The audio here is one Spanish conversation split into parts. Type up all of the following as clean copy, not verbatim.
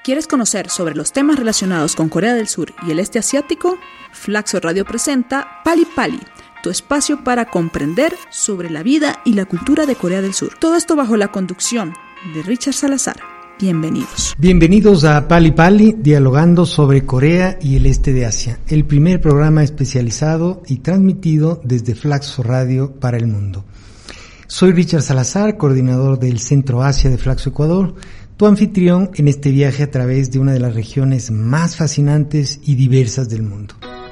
¿Quieres conocer sobre los temas relacionados con Corea del Sur y el este asiático? Flaxo Radio presenta Pali Pali, tu espacio para comprender sobre la vida y la cultura de Corea del Sur. Todo esto bajo la conducción de Richard Salazar. Bienvenidos. Bienvenidos a Pali Pali, dialogando sobre Corea y el este de Asia, el primer programa especializado y transmitido desde Flaxo Radio para el mundo. Soy Richard Salazar, coordinador del Centro Asia de Flaxo Ecuador, tu anfitrión en este viaje a través de una de las regiones más fascinantes y diversas del mundo.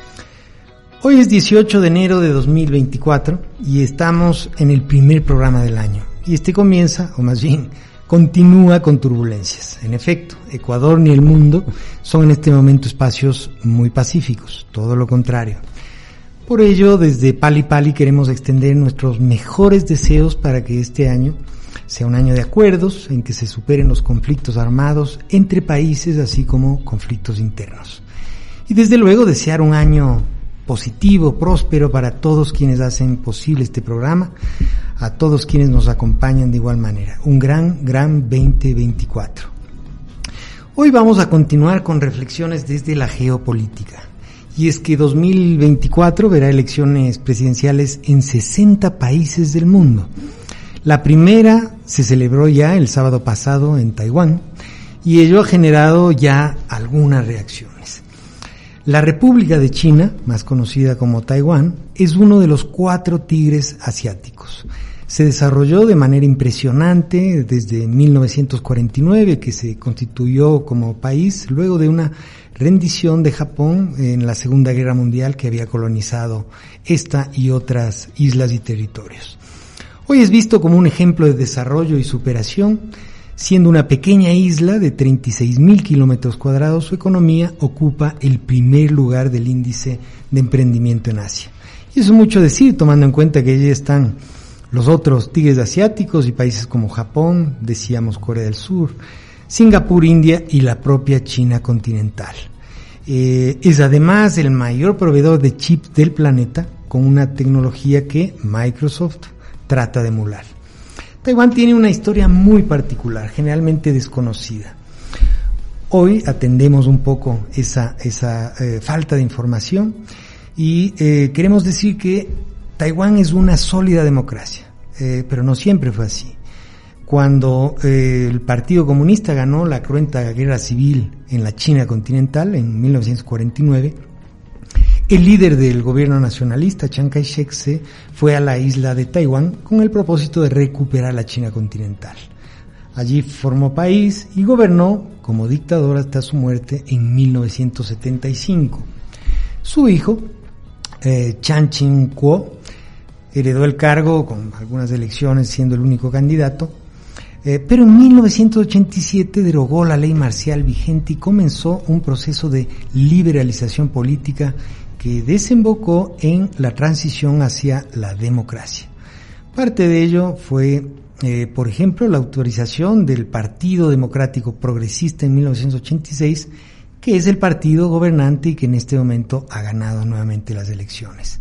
Hoy es 18 de enero de 2024 y estamos en el primer programa del año. Y este comienza, o más bien, continúa con turbulencias. En efecto, Ecuador ni el mundo son en este momento espacios muy pacíficos, todo lo contrario. Por ello, desde Pali Pali queremos extender nuestros mejores deseos para que este año sea un año de acuerdos en que se superen los conflictos armados entre países, así como conflictos internos. Y desde luego desear un año positivo, próspero para todos quienes hacen posible este programa, a todos quienes nos acompañan de igual manera. Un gran 2024. Hoy vamos a continuar con reflexiones desde la geopolítica. Y es que 2024 verá elecciones presidenciales en 60 países del mundo. La primera se celebró ya el sábado pasado en Taiwán y ello ha generado ya algunas reacciones. La República de China, más conocida como Taiwán, es uno de los 4 tigres asiáticos. Se desarrolló de manera impresionante desde 1949, que se constituyó como país luego de una rendición de Japón en la Segunda Guerra Mundial, que había colonizado esta y otras islas y territorios. Hoy es visto como un ejemplo de desarrollo y superación. Siendo una pequeña isla de 36,000 kilómetros cuadrados, su economía ocupa el primer lugar del índice de emprendimiento en Asia. Y eso es mucho decir, tomando en cuenta que allí están los otros tigres asiáticos y países como Japón, decíamos Corea del Sur, Singapur, India y la propia China continental. Es además el mayor proveedor de chips del planeta, con una tecnología que Microsoft trata de emular. Taiwán tiene una historia muy particular, generalmente desconocida. Hoy atendemos un poco esa falta de información y queremos decir que Taiwán es una sólida democracia, pero no siempre fue así. Cuando el Partido Comunista ganó la cruenta guerra civil en la China continental en 1949, el líder del gobierno nacionalista, Chiang Kai-shek, se fue a la isla de Taiwán con el propósito de recuperar la China continental. Allí formó país y gobernó como dictador hasta su muerte en 1975. Su hijo, Chiang Ching-kuo, heredó el cargo con algunas elecciones siendo el único candidato, pero en 1987 derogó la ley marcial vigente y comenzó un proceso de liberalización política que desembocó en la transición hacia la democracia. Parte de ello fue, por ejemplo, la autorización del Partido Democrático Progresista en 1986, que es el partido gobernante y que en este momento ha ganado nuevamente las elecciones.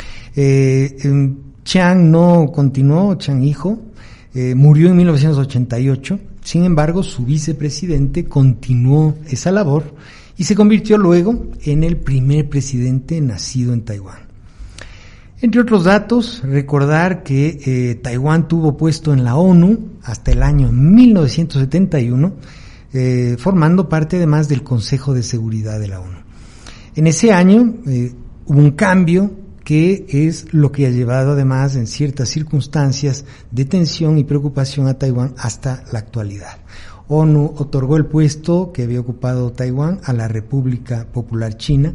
Chiang no continuó, Chiang hijo, murió en 1988, sin embargo su vicepresidente continuó esa labor y se convirtió luego en el primer presidente nacido en Taiwán. Entre otros datos, recordar que Taiwán tuvo puesto en la ONU hasta el año 1971, formando parte además del Consejo de Seguridad de la ONU. En ese año hubo un cambio que es lo que ha llevado además en ciertas circunstancias de tensión y preocupación a Taiwán hasta la actualidad. ONU otorgó el puesto que había ocupado Taiwán a la República Popular China,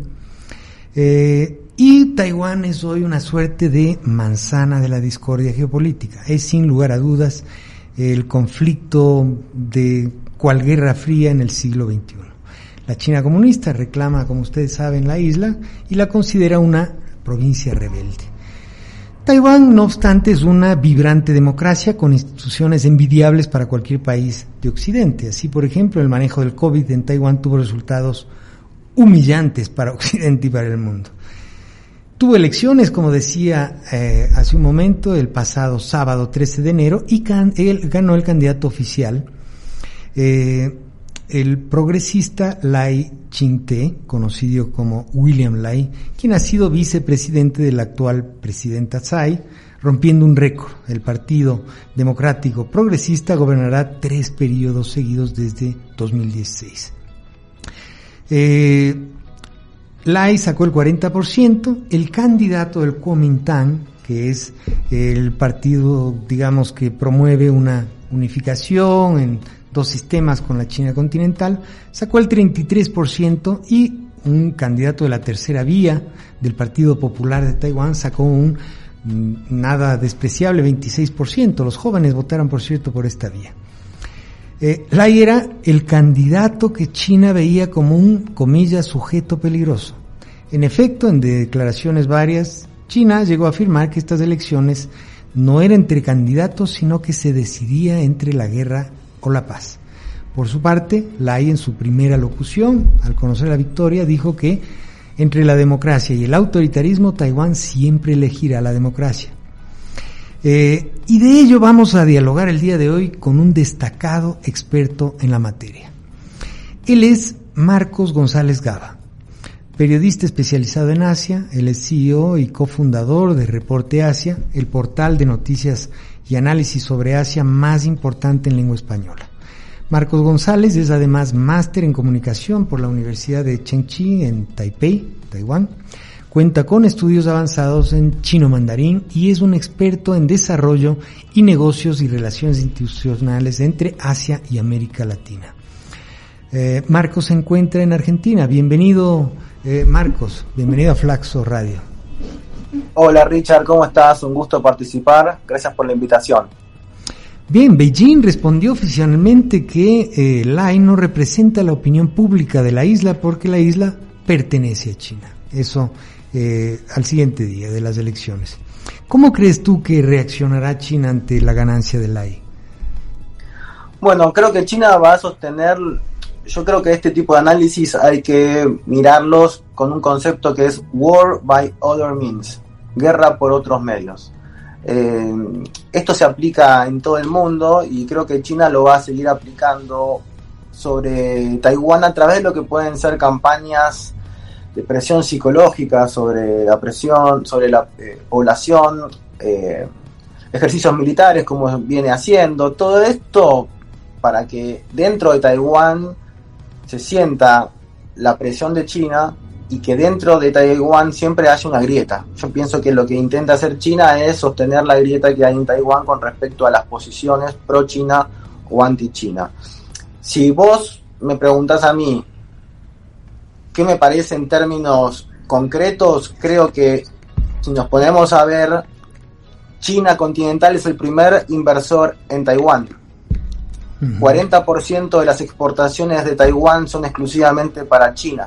y Taiwán es hoy una suerte de manzana de la discordia geopolítica. Es sin lugar a dudas el conflicto de cual guerra fría en el siglo XXI. La China comunista reclama, como ustedes saben, la isla y la considera una provincia rebelde. Taiwán, no obstante, es una vibrante democracia con instituciones envidiables para cualquier país de Occidente. Así, por ejemplo, el manejo del COVID en Taiwán tuvo resultados humillantes para Occidente y para el mundo. Tuvo elecciones, como decía hace un momento, el pasado sábado 13 de enero y ganó el candidato oficial el progresista Lai Ching-te, conocido como William Lai, quien ha sido vicepresidente de la actual presidenta Tsai, rompiendo un récord. El Partido Democrático Progresista gobernará 3 periodos seguidos desde 2016. Lai sacó el 40%, el candidato del Kuomintang, que es el partido, digamos, que promueve una unificación en 2 sistemas con la China continental, sacó el 33%, y un candidato de la tercera vía del Partido Popular de Taiwán sacó un nada despreciable 26%. Los jóvenes votaron, por cierto, por esta vía. Lai era el candidato que China veía como un, comillas, sujeto peligroso. En efecto, en declaraciones varias, China llegó a afirmar que estas elecciones no eran entre candidatos, sino que se decidía entre la guerra o la paz. Por su parte, Lai, en su primera locución, al conocer la victoria, dijo que entre la democracia y el autoritarismo, Taiwán siempre elegirá la democracia. Y de ello vamos a dialogar el día de hoy con un destacado experto en la materia. Él es Marcos González Gaba, periodista especializado en Asia. Él es CEO y cofundador de Reporte Asia, el portal de noticias y análisis sobre Asia más importante en lengua española. Marcos González es además máster en comunicación por la Universidad de Chengchi en Taipei, Taiwán. Cuenta con estudios avanzados en chino mandarín y es un experto en desarrollo y negocios y relaciones institucionales entre Asia y América Latina. Marcos se encuentra en Argentina. Bienvenido, Marcos. Bienvenido a Flaxo Radio. Hola Richard, ¿cómo estás? Un gusto participar. Gracias por la invitación. Bien, Beijing respondió oficialmente que Lai no representa la opinión pública de la isla porque la isla pertenece a China. Eso al siguiente día de las elecciones. ¿Cómo crees tú que reaccionará China ante la ganancia de Lai? Bueno, creo que China va a sostener, yo creo que este tipo de análisis hay que mirarlos con un concepto que es war by other means, guerra por otros medios. Esto se aplica en todo el mundo y creo que China lo va a seguir aplicando sobre Taiwán a través de lo que pueden ser campañas de presión psicológica sobre la presión, sobre la población, ejercicios militares como viene haciendo, todo esto para que dentro de Taiwán se sienta la presión de China y que dentro de Taiwán siempre haya una grieta. Yo pienso que lo que intenta hacer China es sostener la grieta que hay en Taiwán con respecto a las posiciones pro-China o anti-China. Si vos me preguntás a mí ¿qué me parece en términos concretos? Creo que si nos ponemos a ver, China continental es el primer inversor en Taiwán. 40% de las exportaciones de Taiwán son exclusivamente para China.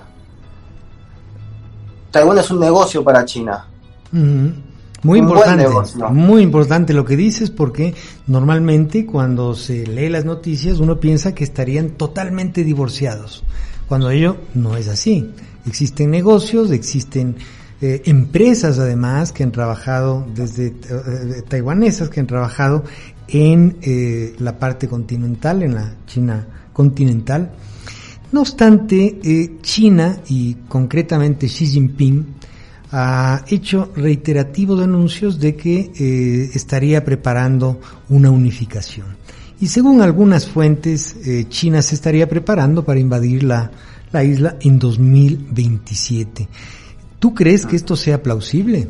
Taiwán es un negocio para China. Muy importante lo que dices, porque normalmente cuando se lee las noticias uno piensa que estarían totalmente divorciados, cuando ello no es así. Existen negocios, existen empresas además que han trabajado desde taiwanesas que han trabajado en la parte continental, en la China continental. No obstante, China y concretamente Xi Jinping ha hecho reiterativos anuncios de que estaría preparando una unificación. Y según algunas fuentes, China se estaría preparando para invadir la isla en 2027. ¿Tú crees que esto sea plausible?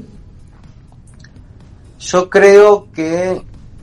Yo creo que,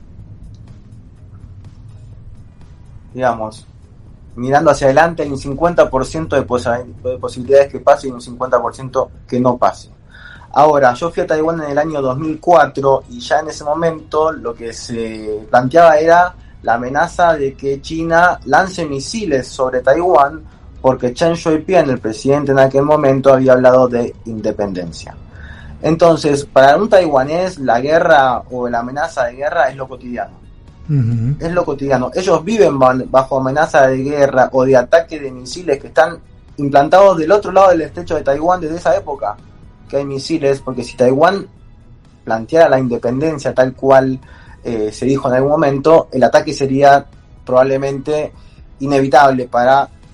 digamos, mirando hacia adelante hay un 50% de posibilidades que pase y un 50% que no pase. Ahora, yo fui a Taiwán en el año 2004 y ya en ese momento lo que se planteaba era la amenaza de que China lance misiles sobre Taiwán porque Chen Shui-bian, el presidente en aquel momento, había hablado de independencia. Entonces, para un taiwanés, la guerra o la amenaza de guerra es lo cotidiano. Es lo cotidiano. Ellos viven bajo amenaza de guerra o de ataque de misiles que están implantados del otro lado del estrecho de Taiwán desde esa época, que hay misiles, porque si Taiwán planteara la independencia tal cual se dijo en algún momento, el ataque sería probablemente inevitable para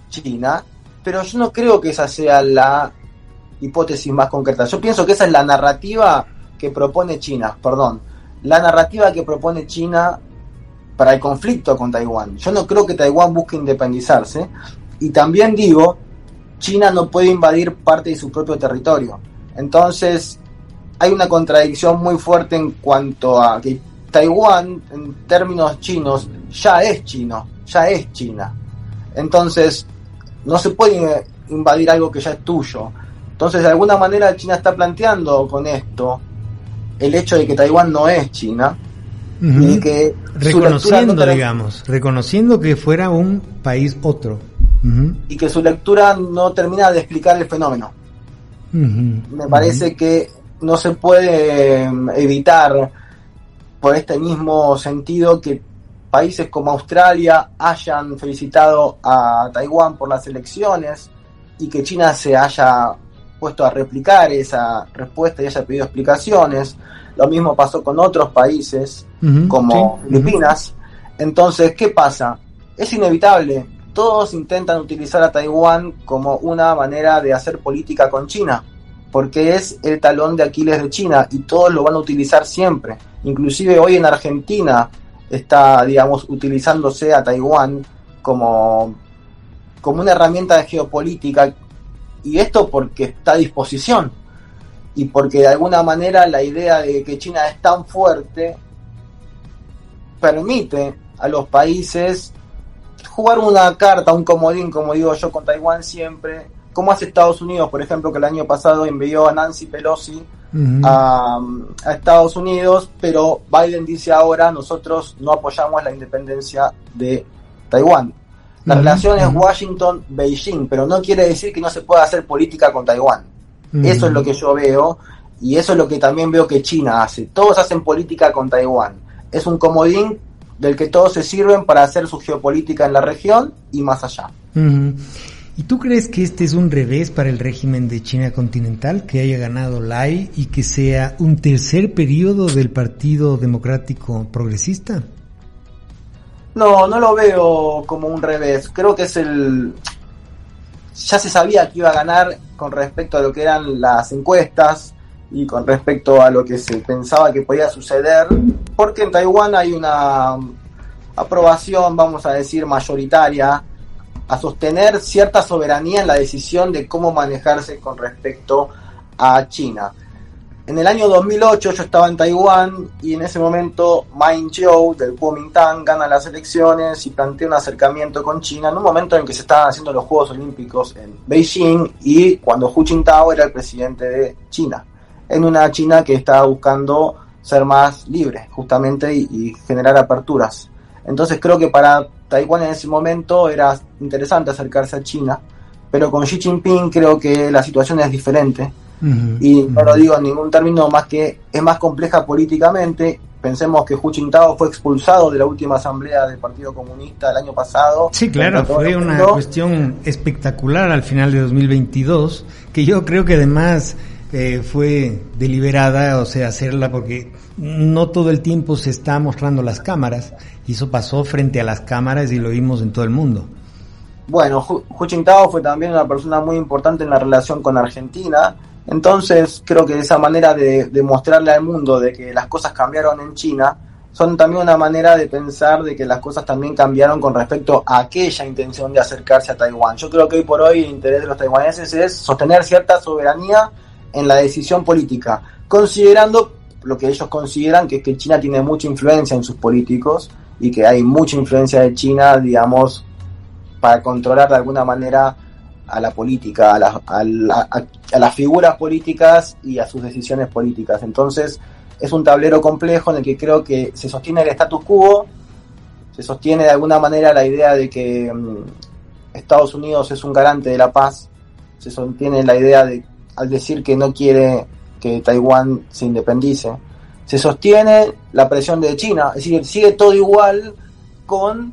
China, pero yo no creo que esa sea la hipótesis más concreta. Yo pienso que esa es la narrativa que propone China, la narrativa que propone China para el conflicto con Taiwán. Yo no creo que Taiwán busque independizarse, y también digo, China no puede invadir parte de su propio territorio. Entonces, hay una contradicción muy fuerte en cuanto a que Taiwán, en términos chinos, ya es China. Entonces, no se puede invadir algo que ya es tuyo. Entonces, de alguna manera, China está planteando con esto el hecho de que Taiwán no es China. Uh-huh. Y que reconociendo que fuera un país otro. Uh-huh. Y que su lectura no termina de explicar el fenómeno. Uh-huh. Me parece que no se puede evitar, por este mismo sentido, que países como Australia hayan felicitado a Taiwán por las elecciones y que China se haya puesto a replicar esa respuesta y haya pedido explicaciones. Lo mismo pasó con otros países, uh-huh, como sí, Filipinas. Uh-huh. Entonces, ¿qué pasa? Es inevitable. Todos intentan utilizar a Taiwán como una manera de hacer política con China, porque es el talón de Aquiles de China y todos lo van a utilizar siempre. Inclusive hoy en Argentina está, utilizándose a Taiwán como una herramienta de geopolítica, y esto porque está a disposición y porque de alguna manera la idea de que China es tan fuerte permite a los países jugar una carta, un comodín, como digo yo, con Taiwán siempre, como hace Estados Unidos, por ejemplo, que el año pasado envió a Nancy Pelosi uh-huh. a Estados Unidos, pero Biden dice ahora, nosotros no apoyamos la independencia de Taiwán. La uh-huh. relación es Washington-Beijing, pero no quiere decir que no se pueda hacer política con Taiwán. Uh-huh. Eso es lo que yo veo, y eso es lo que también veo que China hace. Todos hacen política con Taiwán. Es un comodín del que todos se sirven para hacer su geopolítica en la región y más allá. Uh-huh. ¿Y tú crees que este es un revés para el régimen de China continental, que haya ganado Lai y que sea un tercer periodo del Partido Democrático Progresista? No lo veo como un revés. Creo que ya se sabía que iba a ganar con respecto a lo que eran las encuestas y con respecto a lo que se pensaba que podía suceder, porque en Taiwán hay una aprobación, vamos a decir, mayoritaria a sostener cierta soberanía en la decisión de cómo manejarse con respecto a China. En el año 2008 yo estaba en Taiwán y en ese momento Ma Ying-jeou del Kuomintang gana las elecciones y plantea un acercamiento con China en un momento en que se estaban haciendo los Juegos Olímpicos en Beijing y cuando Hu Jintao era el presidente de China, en una China que estaba buscando ser más libre justamente y generar aperturas. Entonces creo que para Taiwán en ese momento era interesante acercarse a China, pero con Xi Jinping creo que la situación es diferente. Uh-huh, y no lo digo en ningún término más que es más compleja políticamente. Pensemos que Hu Jintao fue expulsado de la última asamblea del Partido Comunista el año pasado. Sí, claro, fue una cuestión espectacular al final de 2022, que yo creo que además fue deliberada, o sea, hacerla porque no todo el tiempo se está mostrando las cámaras, y eso pasó frente a las cámaras y lo vimos en todo el mundo. Bueno, Hu Jintao fue también una persona muy importante en la relación con Argentina. Entonces creo que esa manera de mostrarle al mundo de que las cosas cambiaron en China son también una manera de pensar de que las cosas también cambiaron con respecto a aquella intención de acercarse a Taiwán. Yo creo que hoy por hoy el interés de los taiwaneses es sostener cierta soberanía en la decisión política, considerando lo que ellos consideran que es que China tiene mucha influencia en sus políticos y que hay mucha influencia de China, para controlar de alguna manera a la política, a las figuras políticas y a sus decisiones políticas. Entonces es un tablero complejo en el que creo que se sostiene el status quo, se sostiene de alguna manera la idea de que Estados Unidos es un garante de la paz, se sostiene la idea de, al decir que no quiere que Taiwán se independice, se sostiene la presión de China, es decir, sigue todo igual con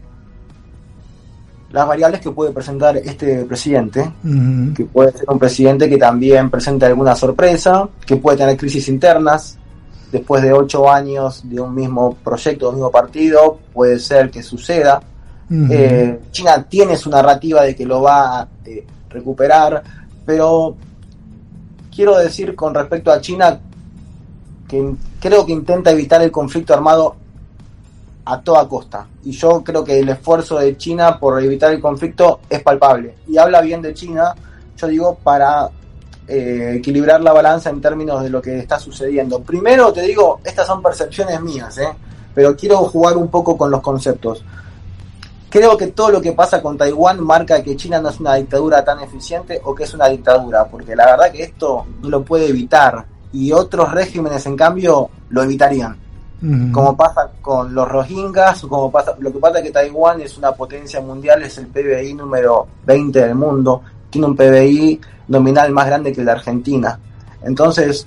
las variables que puede presentar este presidente, uh-huh. que puede ser un presidente que también presente alguna sorpresa, que puede tener crisis internas, después de 8 años de un mismo proyecto, de un mismo partido, puede ser que suceda, China tiene su narrativa de que lo va a recuperar, pero quiero decir con respecto a China que creo que intenta evitar el conflicto armado a toda costa, y yo creo que el esfuerzo de China por evitar el conflicto es palpable, y habla bien de China, yo digo, para equilibrar la balanza en términos de lo que está sucediendo. Primero te digo, estas son percepciones mías, pero quiero jugar un poco con los conceptos. Creo que todo lo que pasa con Taiwán marca que China no es una dictadura tan eficiente, o que es una dictadura, porque la verdad que esto no lo puede evitar, y otros regímenes en cambio lo evitarían. Como pasa con los Rohingyas, o como pasa, lo que pasa es que Taiwán es una potencia mundial, es el PBI número 20 del mundo, tiene un PBI nominal más grande que el de Argentina, entonces,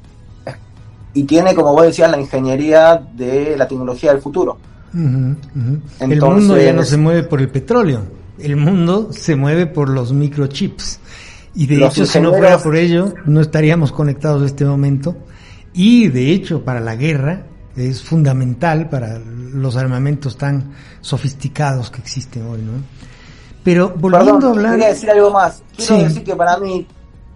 y tiene, como vos decías, la ingeniería de la tecnología del futuro. Entonces, el mundo ya no se mueve por el petróleo, el mundo se mueve por los microchips, y de hecho si no fuera por ello no estaríamos conectados en este momento, y de hecho para la guerra es fundamental, para los armamentos tan sofisticados que existen hoy, ¿no? Pero volviendo a hablar... Quería decir algo más. Quiero decir que para mí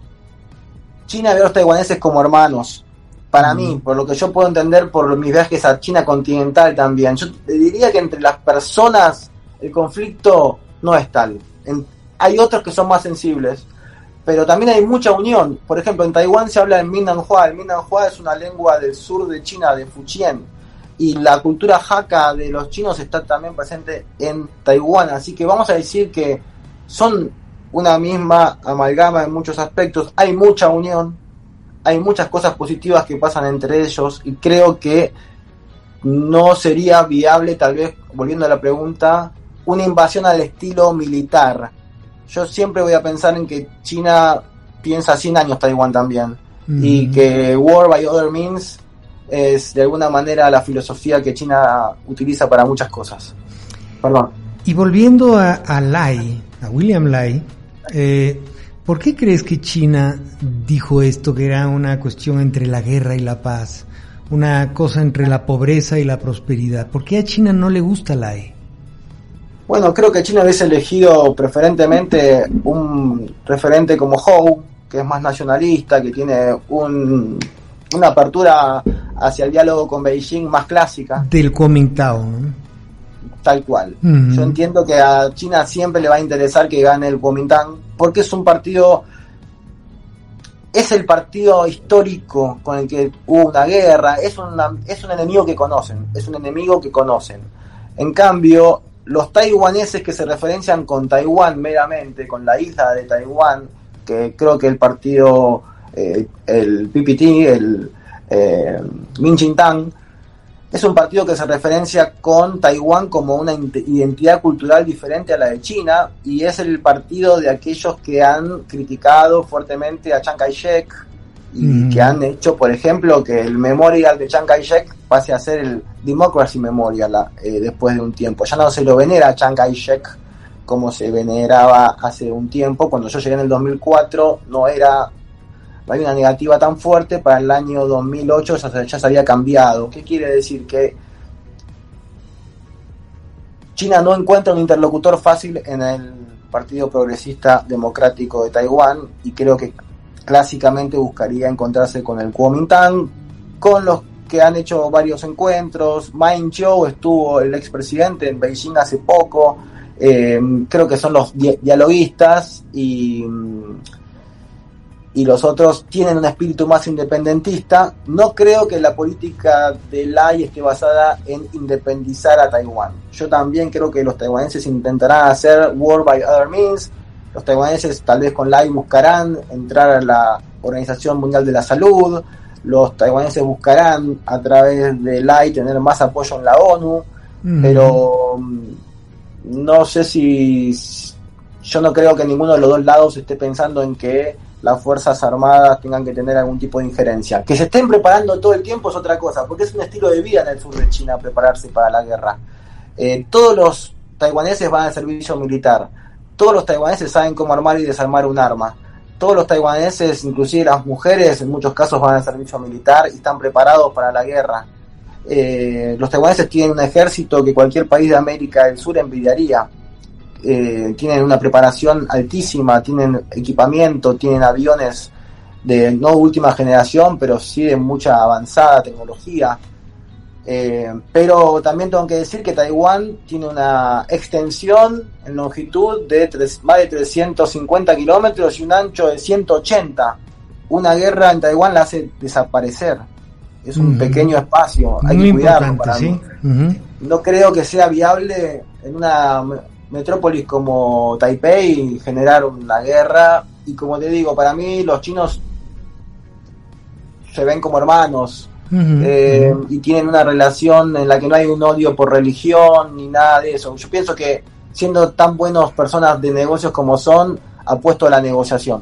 China ve a los taiwaneses como hermanos. Para mí, por lo que yo puedo entender por mis viajes a China continental también. Yo te diría que entre las personas el conflicto no es tal. Hay otros que son más sensibles, pero también hay mucha unión. Por ejemplo, en Taiwán se habla en Mindanhua. El Mindanhua es una lengua del sur de China, de Fujian, y la cultura Hakka de los chinos está también presente en Taiwán, así que vamos a decir que son una misma amalgama en muchos aspectos. Hay mucha unión, hay muchas cosas positivas que pasan entre ellos, y creo que no sería viable, tal vez, volviendo a la pregunta, una invasión al estilo militar. Yo siempre voy a pensar en que China piensa 100 años Taiwán también, y que War by Other Means es de alguna manera la filosofía que China utiliza para muchas cosas. Perdón. Y volviendo a Lai, a William Lai, ¿por qué crees que China dijo esto, que era una cuestión entre la guerra y la paz, una cosa entre la pobreza y la prosperidad? ¿Por qué a China no le gusta Lai? Bueno, creo que China hubiese elegido preferentemente un referente como Hou, que es más nacionalista, que tiene una apertura hacia el diálogo con Beijing más clásica. Del Kuomintang, ¿no? Tal cual. Yo entiendo que a China siempre le va a interesar que gane el Kuomintang, porque es un partido, es el partido histórico con el que hubo una guerra, es un enemigo que conocen. En cambio, los taiwaneses que se referencian con Taiwán meramente, con la isla de Taiwán, que creo que el partido, el PPT, el Minchintang, es un partido que se referencia con Taiwán como una identidad cultural diferente a la de China, y es el partido de aquellos que han criticado fuertemente a Chiang Kai-shek y que han hecho, por ejemplo, que el memorial de Chiang Kai-shek pase a ser el Democracy Memorial después de un tiempo. Ya no se lo venera a Chiang Kai-shek como se veneraba hace un tiempo. Cuando yo llegué en el 2004 no hay una negativa tan fuerte. Para el año 2008 ya se había cambiado. ¿Qué quiere decir? Que China no encuentra un interlocutor fácil en el Partido Progresista Democrático de Taiwán, y creo que clásicamente buscaría encontrarse con el Kuomintang, con los que han hecho varios encuentros. Ma Ying-jeou estuvo, el expresidente, en Beijing hace poco. Creo que son los dialoguistas, y los otros tienen un espíritu más independentista. No creo que la política de Lai esté basada en independizar a Taiwán. Yo también creo que los taiwaneses intentarán hacer war by other means. Los taiwaneses tal vez con Lai buscarán entrar a la Organización Mundial de la Salud. Los taiwaneses buscarán a través de Lai tener más apoyo en la ONU. Pero no sé si... Yo no creo que ninguno de los dos lados esté pensando en que las Fuerzas Armadas tengan que tener algún tipo de injerencia. Que se estén preparando todo el tiempo es otra cosa, porque es un estilo de vida en el sur de China prepararse para la guerra. Todos los taiwaneses van al servicio militar. Todos los taiwaneses saben cómo armar y desarmar un arma. Todos los taiwaneses, inclusive las mujeres, en muchos casos van al servicio militar y están preparados para la guerra. Los taiwaneses tienen un ejército que cualquier país de América del Sur envidiaría. Tienen una preparación altísima, tienen equipamiento, tienen aviones de no última generación, pero sí de mucha avanzada tecnología. Pero también tengo que decir que Taiwán tiene una extensión en longitud de más de 350 kilómetros y un ancho de 180. Una guerra en Taiwán la hace desaparecer. Es un pequeño espacio, hay que cuidarlo para mí. No creo que sea viable en una metrópolis como Taipei generar una guerra, y como te digo, para mí los chinos se ven como hermanos, y tienen una relación en la que no hay un odio por religión ni nada de eso. Yo pienso que siendo tan buenas personas de negocios como son, apuesto a la negociación.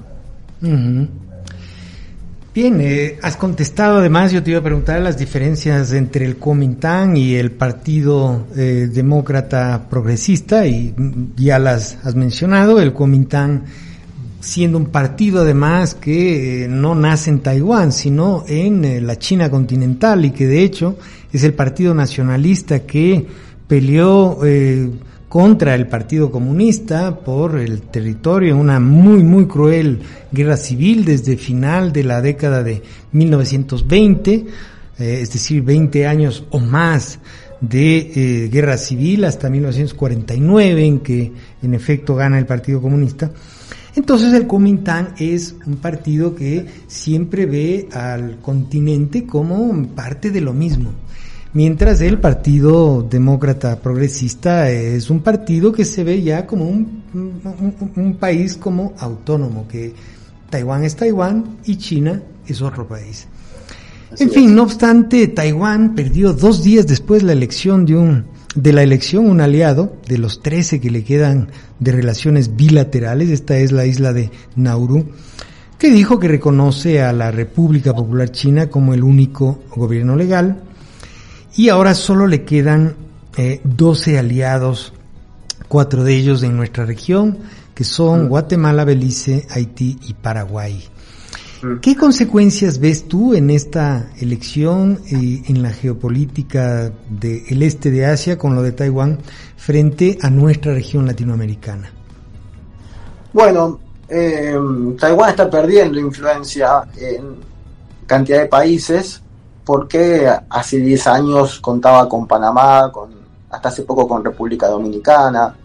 Bien, has contestado. Además, yo te iba a preguntar las diferencias entre el Kuomintang y el Partido Demócrata Progresista, y ya las has mencionado. El Kuomintang siendo un partido además que no nace en Taiwán, sino en la China continental, y que de hecho es el partido nacionalista que peleó contra el Partido Comunista por el territorio en una muy cruel guerra civil desde final de la década de 1920, es decir, 20 años o más de guerra civil hasta 1949, en que en efecto gana el Partido Comunista. Entonces el Kuomintang es un partido que siempre ve al continente como parte de lo mismo, mientras el Partido Demócrata Progresista es un partido que se ve ya como un país como autónomo, que Taiwán es Taiwán y China es otro país. En fin, no obstante, Taiwán perdió 2 días después de la elección un aliado de los 13 que le quedan de relaciones bilaterales. Esta es la isla de Nauru, que dijo que reconoce a la República Popular China como el único gobierno legal, y ahora solo le quedan 12 aliados, 4 de ellos en nuestra región, que son Guatemala, Belice, Haití y Paraguay. ¿Qué consecuencias ves tú en esta elección y en la geopolítica del este de Asia con lo de Taiwán frente a nuestra región latinoamericana? Bueno, Taiwán está perdiendo influencia en cantidad de países, porque hace 10 años contaba con Panamá, hasta hace poco con República Dominicana,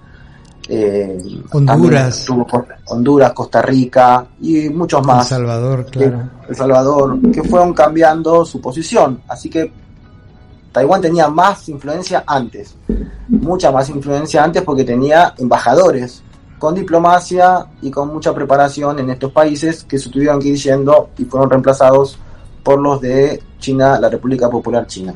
Honduras, Costa Rica y muchos más. El Salvador, claro. El Salvador, que fueron cambiando su posición. Así que Taiwán tenía más influencia antes, mucha más influencia antes, porque tenía embajadores con diplomacia y con mucha preparación en estos países, que se tuvieron que ir yendo y fueron reemplazados por los de China, la República Popular China.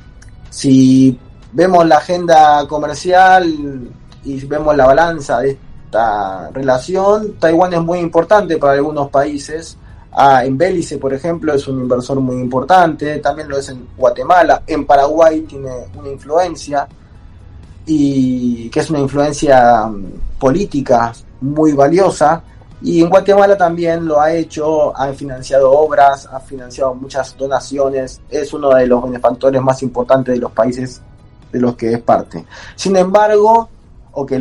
Si vemos la agenda comercial y vemos la balanza de esta relación, Taiwán es muy importante para algunos países. En Belice, por ejemplo, es un inversor muy importante, también lo es en Guatemala. En Paraguay tiene una influencia, y que es una influencia política muy valiosa, y en Guatemala también lo ha hecho, ha financiado obras, ha financiado muchas donaciones, es uno de los benefactores más importantes de los países de los que es parte. Sin embargo, o que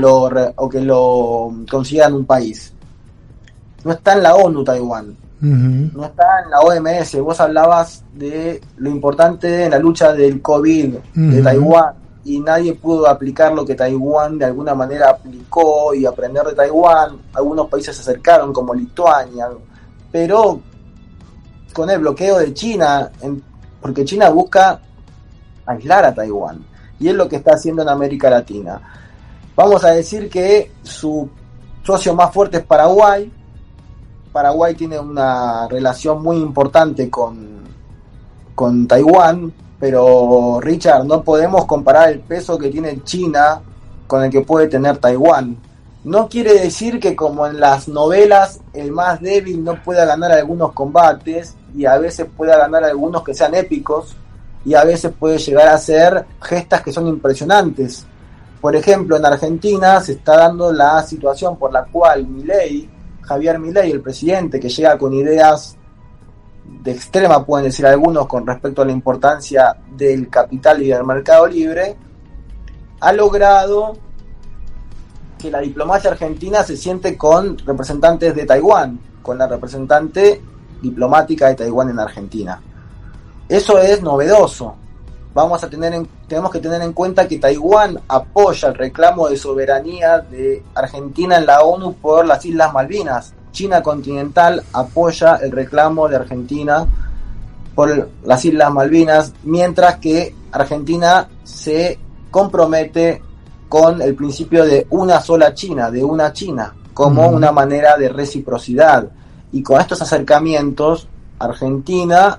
lo consideran un país, no está en la ONU Taiwán, no está en la OMS. Vos hablabas de lo importante en la lucha del COVID de Taiwán, y nadie pudo aplicar lo que Taiwán de alguna manera aplicó y aprender de Taiwán. Algunos países se acercaron, como Lituania, pero con el bloqueo de China, porque China busca aislar a Taiwán, y es lo que está haciendo en América Latina. Vamos a decir que su socio más fuerte es Paraguay. Paraguay tiene una relación muy importante con Taiwán, pero Richard, no podemos comparar el peso que tiene China con el que puede tener Taiwán. No quiere decir que, como en las novelas, el más débil no pueda ganar algunos combates, y a veces pueda ganar algunos que sean épicos, y a veces puede llegar a ser gestas que son impresionantes. Por ejemplo, en Argentina se está dando la situación por la cual Javier Milei, el presidente, que llega con ideas de extrema, pueden decir algunos, con respecto a la importancia del capital y del mercado libre, ha logrado que la diplomacia argentina se siente con representantes de Taiwán, con la representante diplomática de Taiwán en Argentina. Eso es novedoso. Tenemos que tener en cuenta que Taiwán apoya el reclamo de soberanía de Argentina en la ONU por las Islas Malvinas. China continental apoya el reclamo de Argentina por las Islas Malvinas, mientras que Argentina se compromete con el principio de una sola China, de una China, como una manera de reciprocidad. Y con estos acercamientos, Argentina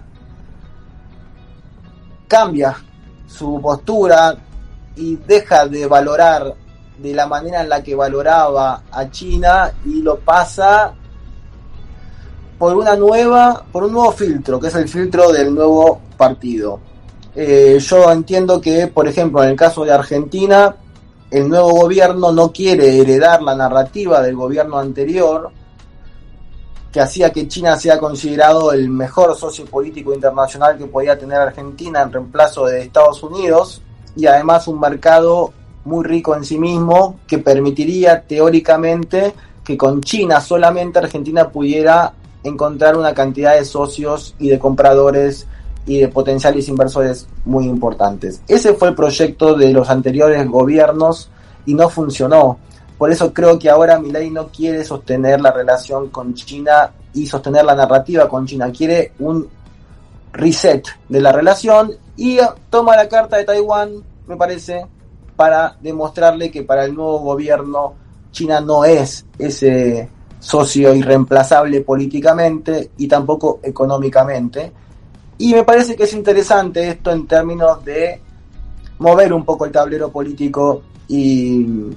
cambia su postura y deja de valorar de la manera en la que valoraba a China y lo pasa por un nuevo filtro, que es el filtro del nuevo partido. Yo entiendo que, por ejemplo, en el caso de Argentina, el nuevo gobierno no quiere heredar la narrativa del gobierno anterior, que hacía que China sea considerado el mejor socio político internacional que podía tener Argentina en reemplazo de Estados Unidos, y además un mercado muy rico en sí mismo que permitiría teóricamente que con China solamente Argentina pudiera encontrar una cantidad de socios y de compradores y de potenciales inversores muy importantes. Ese fue el proyecto de los anteriores gobiernos y no funcionó. Por eso creo que ahora Milei no quiere sostener la relación con China y sostener la narrativa con China. Quiere un reset de la relación y toma la carta de Taiwán, me parece, para demostrarle que para el nuevo gobierno China no es ese socio irreemplazable políticamente y tampoco económicamente. Y me parece que es interesante esto en términos de mover un poco el tablero político y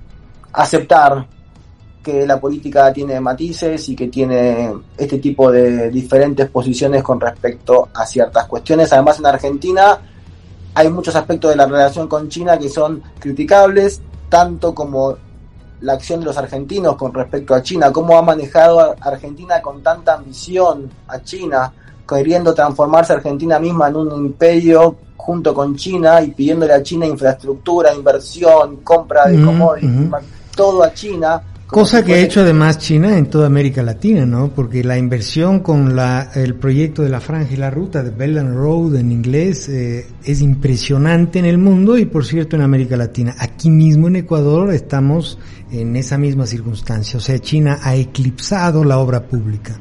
aceptar que la política tiene matices y que tiene este tipo de diferentes posiciones con respecto a ciertas cuestiones. Además, en Argentina hay muchos aspectos de la relación con China que son criticables, tanto como la acción de los argentinos con respecto a China, cómo ha manejado a Argentina con tanta ambición a China, queriendo transformarse Argentina misma en un imperio junto con China y pidiéndole a China infraestructura, inversión, compra de commodities, todo a China. Cosa que ha hecho además China en toda América Latina, ¿no? Porque la inversión con el proyecto de la Franja y la Ruta, de Belt and Road en inglés, es impresionante en el mundo y, por cierto, en América Latina. Aquí mismo en Ecuador estamos en esa misma circunstancia. O sea, China ha eclipsado la obra pública.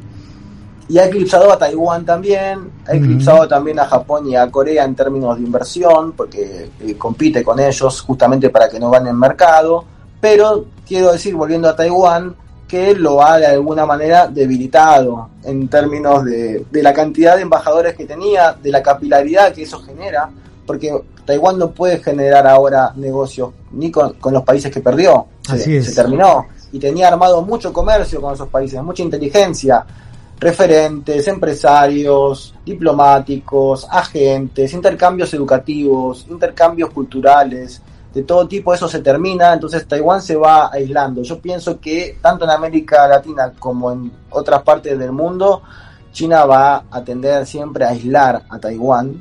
Y ha eclipsado a Taiwán también, ha eclipsado también a Japón y a Corea en términos de inversión, porque compite con ellos justamente para que no ganen mercado. Pero quiero decir, volviendo a Taiwán, que lo ha de alguna manera debilitado en términos de la cantidad de embajadores que tenía, de la capilaridad que eso genera, porque Taiwán no puede generar ahora negocios ni con los países que perdió, se terminó, y tenía armado mucho comercio con esos países, mucha inteligencia, referentes, empresarios, diplomáticos, agentes, intercambios educativos, intercambios culturales, de todo tipo. Eso se termina, entonces Taiwán se va aislando. Yo pienso que tanto en América Latina como en otras partes del mundo, China va a tender siempre a aislar a Taiwán,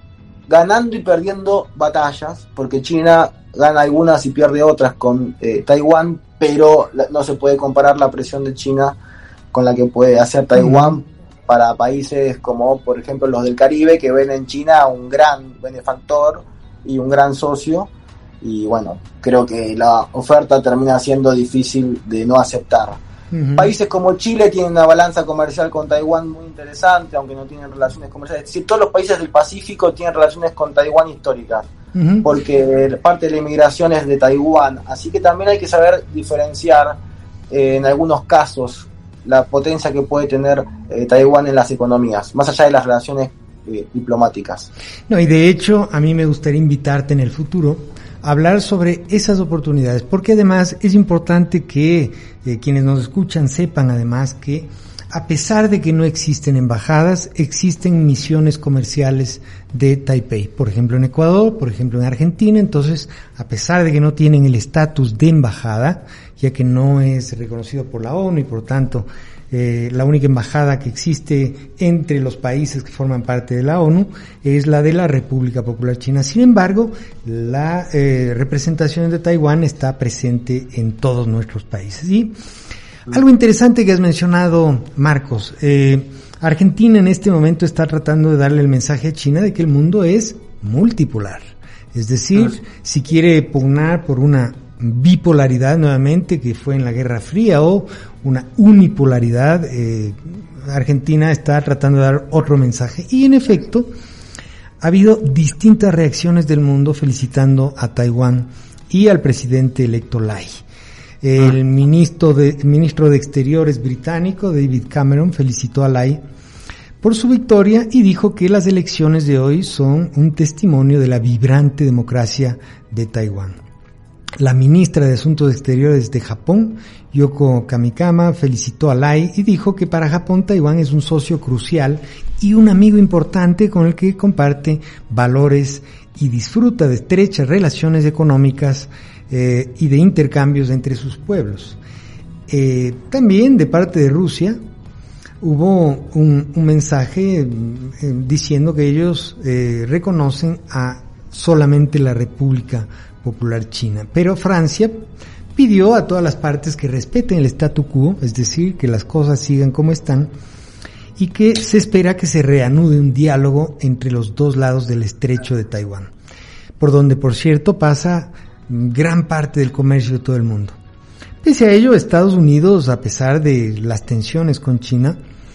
ganando y perdiendo batallas, porque China gana algunas y pierde otras con Taiwán, pero no se puede comparar la presión de China con la que puede hacer Taiwán para países como, por ejemplo, los del Caribe, que ven en China un gran benefactor y un gran socio. Y bueno, creo que la oferta termina siendo difícil de no aceptar. Países como Chile tienen una balanza comercial con Taiwán muy interesante, aunque no tienen relaciones comerciales. Es decir, todos los países del Pacífico tienen relaciones con Taiwán históricas, porque parte de la inmigración es de Taiwán. Así que también hay que saber diferenciar en algunos casos la potencia que puede tener Taiwán en las economías, más allá de las relaciones diplomáticas. No, y de hecho, a mí me gustaría invitarte en el futuro hablar sobre esas oportunidades, porque además es importante que quienes nos escuchan sepan además que A pesar de que no existen embajadas, existen misiones comerciales de Taipei, por ejemplo en Ecuador, por ejemplo en Argentina. Entonces, a pesar de que no tienen el estatus de embajada, ya que no es reconocido por la ONU y por tanto la única embajada que existe entre los países que forman parte de la ONU es la de la República Popular China. Sin embargo, la representación de Taiwán está presente en todos nuestros países. Y algo interesante que has mencionado, Marcos, Argentina en este momento está tratando de darle el mensaje a China de que el mundo es multipolar. Es decir, si quiere pugnar por una bipolaridad nuevamente, que fue en la Guerra Fría, o una unipolaridad, Argentina está tratando de dar otro mensaje. Y en efecto, ha habido distintas reacciones del mundo felicitando a Taiwán y al presidente electo Lai. El ministro de Exteriores británico, David Cameron, felicitó a Lai por su victoria y dijo que las elecciones de hoy son un testimonio de la vibrante democracia de Taiwán. La ministra de Asuntos Exteriores de Japón, Yoko Kamikama, felicitó a Lai y dijo que para Japón Taiwán es un socio crucial y un amigo importante con el que comparte valores y disfruta de estrechas relaciones económicas y de intercambios entre sus pueblos. También de parte de Rusia hubo un mensaje diciendo que ellos reconocen a solamente la República Popular China, pero Francia pidió a todas las partes que respeten el statu quo, es decir, que las cosas sigan como están, y que se espera que se reanude un diálogo entre los dos lados del estrecho de Taiwán, por donde, por cierto, pasa gran parte del comercio de todo el mundo. Pese a ello, Estados Unidos, a pesar de las tensiones con China,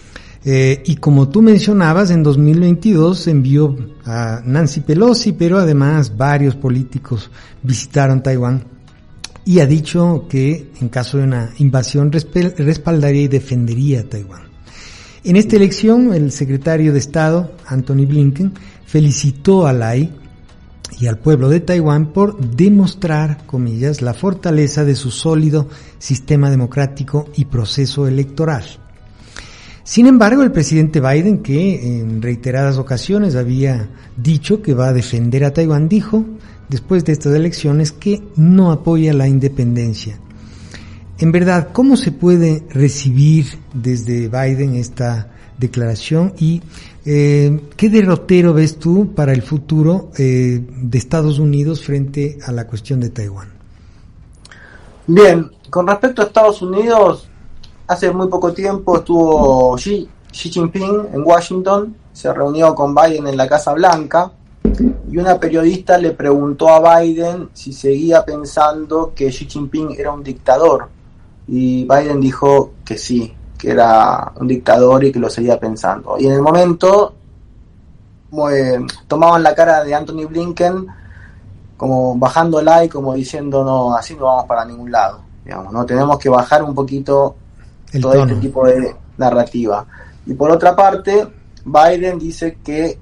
y como tú mencionabas, en 2022 envió a Nancy Pelosi, pero además varios políticos visitaron Taiwán, y ha dicho que en caso de una invasión respaldaría y defendería a Taiwán. En esta elección, el secretario de Estado, Antony Blinken, felicitó a Lai y al pueblo de Taiwán por demostrar, comillas, la fortaleza de su sólido sistema democrático y proceso electoral. Sin embargo, el presidente Biden, que en reiteradas ocasiones había dicho que va a defender a Taiwán, dijo, después de estas elecciones, que no apoya la independencia. En verdad, ¿cómo se puede recibir desde Biden esta declaración y qué derrotero ves tú para el futuro de Estados Unidos frente a la cuestión de Taiwán? Bien, con respecto a Estados Unidos, hace muy poco tiempo estuvo Xi Jinping en Washington, se reunió con Biden en la Casa Blanca y una periodista le preguntó a Biden si seguía pensando que Xi Jinping era un dictador, y Biden dijo que sí, que era un dictador y que lo seguía pensando. Y en el momento tomaban la cara de Antony Blinken como bajándola y como diciendo, no, así no vamos para ningún lado, digamos, no, tenemos que bajar un poquito todo tono. Este tipo de narrativa. Y por otra parte, Biden dice que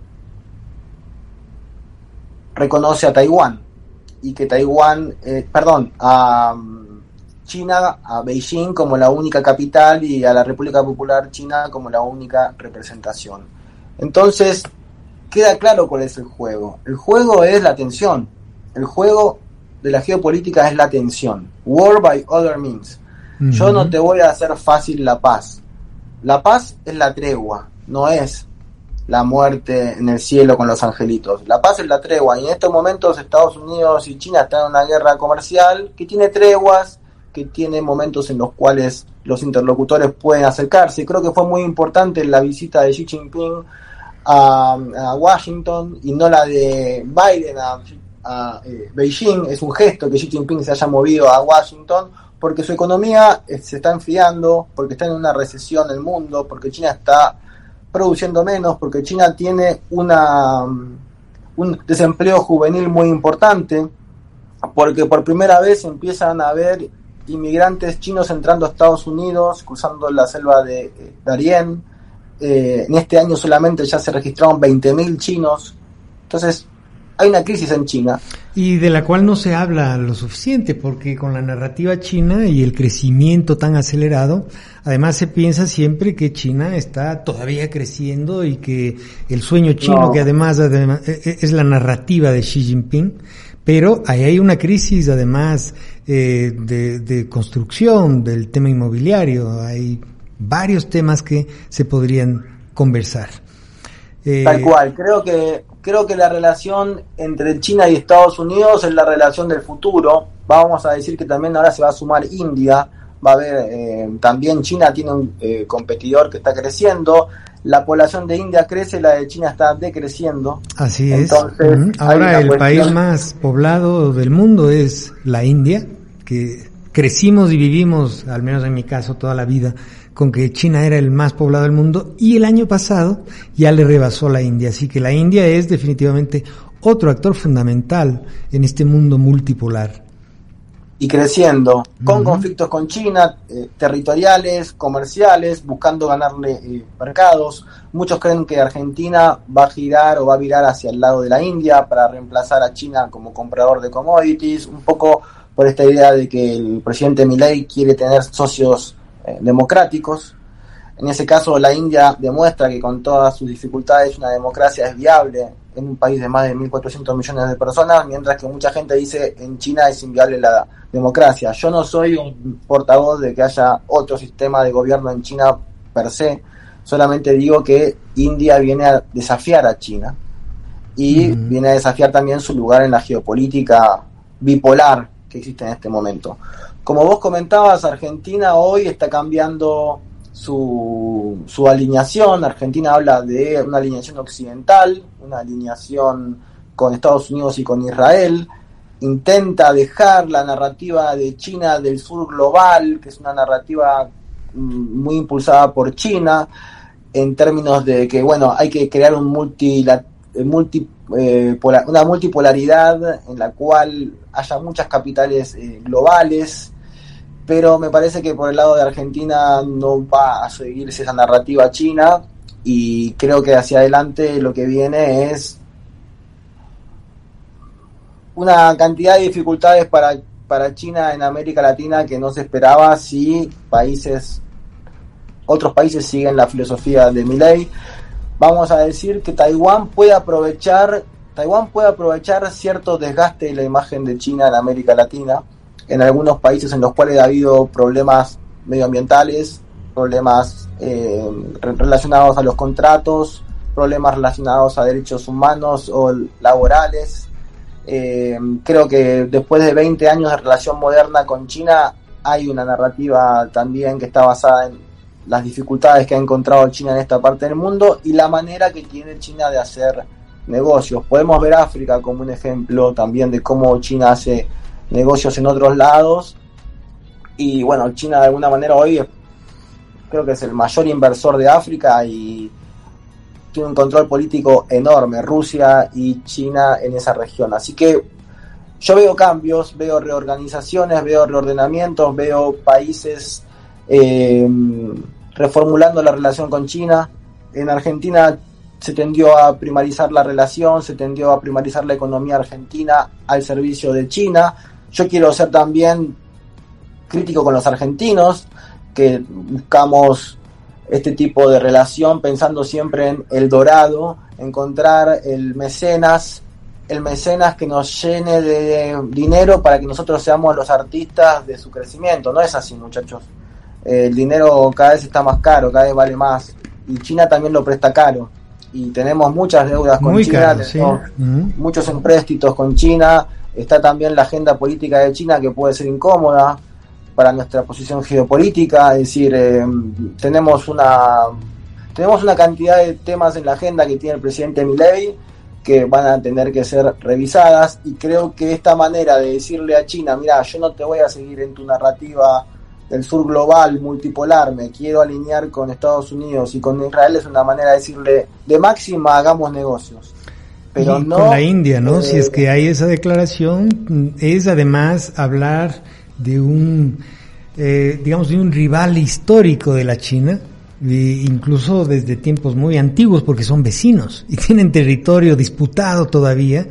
reconoce a Taiwán y que Taiwán, a China, a Beijing como la única capital y a la República Popular China como la única representación. Entonces, queda claro cuál es el juego. El juego es la tensión. El juego de la geopolítica es la tensión. War by other means. Yo no te voy a hacer fácil la paz. La paz es la tregua, no es la muerte en el cielo con los angelitos. La paz es la tregua, y en estos momentos Estados Unidos y China están en una guerra comercial que tiene treguas, que tiene momentos en los cuales los interlocutores pueden acercarse. Creo que fue muy importante la visita de Xi Jinping a Washington y no la de Biden a Beijing. Es un gesto que Xi Jinping se haya movido a Washington, porque su economía se está enfriando, porque está en una recesión el mundo, porque China está produciendo menos, porque China tiene un desempleo juvenil muy importante, porque por primera vez empiezan a haber inmigrantes chinos entrando a Estados Unidos, cruzando la selva de Darien. En este año solamente ya se registraron 20.000 chinos. Entonces, hay una crisis en China. Y de la cual no se habla lo suficiente, porque con la narrativa china y el crecimiento tan acelerado, además se piensa siempre que China está todavía creciendo y que el sueño chino, que además es la narrativa de Xi Jinping, pero ahí hay una crisis además de construcción del tema inmobiliario, hay varios temas que se podrían conversar. Tal cual, creo que la relación entre China y Estados Unidos es la relación del futuro. Vamos a decir que también ahora se va a sumar India, va a haber también China tiene un competidor que está creciendo, la población de India crece, la de China está decreciendo. Así entonces, es. Ahora el país más poblado del mundo es la India, que crecimos y vivimos, al menos en mi caso, toda la vida con que China era el más poblado del mundo, y el año pasado ya le rebasó la India, así que la India es definitivamente otro actor fundamental en este mundo multipolar. Y creciendo, con conflictos con China, territoriales, comerciales, buscando ganarle mercados. Muchos creen que Argentina va a girar o va a virar hacia el lado de la India para reemplazar a China como comprador de commodities, un poco por esta idea de que el presidente Milei quiere tener socios democráticos. En ese caso la India demuestra que con todas sus dificultades una democracia es viable en un país de más de 1.400 millones de personas, mientras que mucha gente dice en China es inviable la democracia. Yo no soy un portavoz de que haya otro sistema de gobierno en China per se, solamente digo que India viene a desafiar a China y viene a desafiar también su lugar en la geopolítica bipolar que existe en este momento. Como vos comentabas, Argentina hoy está cambiando su alineación. Argentina habla de una alineación occidental, una alineación con Estados Unidos y con Israel. Intenta dejar la narrativa de China del sur global, que es una narrativa muy impulsada por China, en términos de que, bueno, hay que crear una multipolaridad en la cual haya muchas capitales globales, pero me parece que por el lado de Argentina no va a seguirse esa narrativa china, y creo que hacia adelante lo que viene es una cantidad de dificultades para China en América Latina que no se esperaba si otros países siguen la filosofía de Milei. Vamos a decir que Taiwán puede aprovechar cierto desgaste de la imagen de China en América Latina, en algunos países en los cuales ha habido problemas medioambientales, problemas relacionados a los contratos, problemas relacionados a derechos humanos o laborales. Creo que después de 20 años de relación moderna con China hay una narrativa también que está basada en las dificultades que ha encontrado China en esta parte del mundo y la manera que tiene China de hacer negocios. Podemos ver África como un ejemplo también de cómo China hace negocios en otros lados, y bueno, China de alguna manera hoy creo que es el mayor inversor de África y tiene un control político enorme, Rusia y China en esa región. Así que yo veo cambios, veo reorganizaciones, veo reordenamientos, veo países reformulando la relación con China. En Argentina se tendió a primarizar la relación, se tendió a primarizar la economía argentina al servicio de China. Yo quiero ser también crítico con los argentinos, que buscamos este tipo de relación pensando siempre en el dorado, encontrar el mecenas que nos llene de dinero para que nosotros seamos los artistas de su crecimiento. No es así, muchachos. El dinero cada vez está más caro, cada vez vale más, y China también lo presta caro, y tenemos muchas deudas con China, caro, tenemos muchos empréstitos con China. Está también la agenda política de China, que puede ser incómoda para nuestra posición geopolítica, es decir, tenemos una cantidad de temas en la agenda que tiene el presidente Milei que van a tener que ser revisadas, y creo que esta manera de decirle a China, mira, yo no te voy a seguir en tu narrativa del sur global, multipolar, me quiero alinear con Estados Unidos y con Israel, es una manera de decirle, de máxima hagamos negocios. Pero y no con la India, ¿no? Si es que hay esa declaración, es además hablar de un rival histórico de la China, incluso desde tiempos muy antiguos, porque son vecinos y tienen territorio disputado todavía,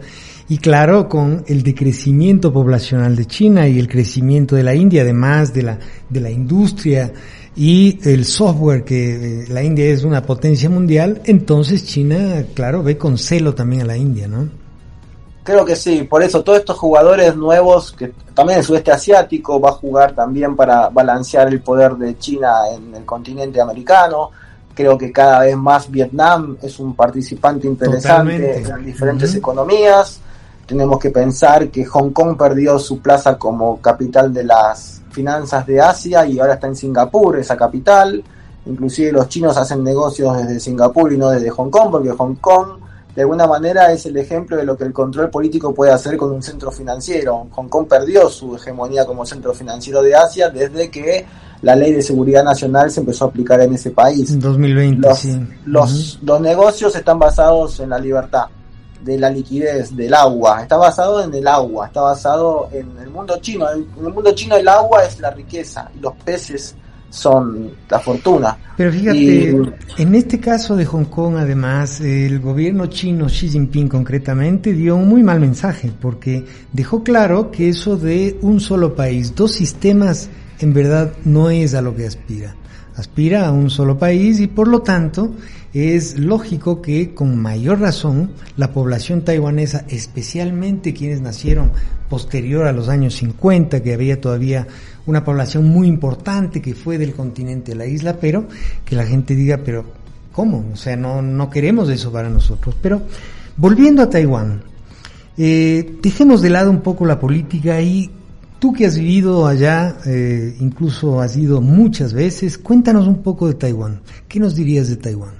Y claro, con el decrecimiento poblacional de China y el crecimiento de la India, además de la industria y el software, que la India es una potencia mundial, entonces China, claro, ve con celo también a la India, ¿no? Creo que sí, por eso todos estos jugadores nuevos, que también el sudeste asiático va a jugar también para balancear el poder de China en el continente americano. Creo que cada vez más Vietnam es un participante interesante. Totalmente. En diferentes economías. Tenemos que pensar que Hong Kong perdió su plaza como capital de las finanzas de Asia y ahora está en Singapur, esa capital. Inclusive los chinos hacen negocios desde Singapur y no desde Hong Kong, porque Hong Kong de alguna manera es el ejemplo de lo que el control político puede hacer con un centro financiero. Hong Kong perdió su hegemonía como centro financiero de Asia desde que la ley de seguridad nacional se empezó a aplicar en ese país. En 2020, los negocios están basados en la libertad, de la liquidez, del agua. Está basado en el agua, está basado en el mundo chino. En el mundo chino el agua es la riqueza y los peces son la fortuna. Pero fíjate, en este caso de Hong Kong, además, el gobierno chino, Xi Jinping concretamente, dio un muy mal mensaje, porque dejó claro que eso de un solo país, dos sistemas, en verdad no es a lo que aspira. Aspira a un solo país y por lo tanto es lógico que con mayor razón la población taiwanesa, especialmente quienes nacieron posterior a los años 50, que había todavía una población muy importante que fue del continente a la isla, pero que la gente diga, pero ¿cómo? O sea, no queremos eso para nosotros. Pero volviendo a Taiwán, dejemos de lado un poco la política y tú que has vivido allá, incluso has ido muchas veces, cuéntanos un poco de Taiwán. ¿Qué nos dirías de Taiwán?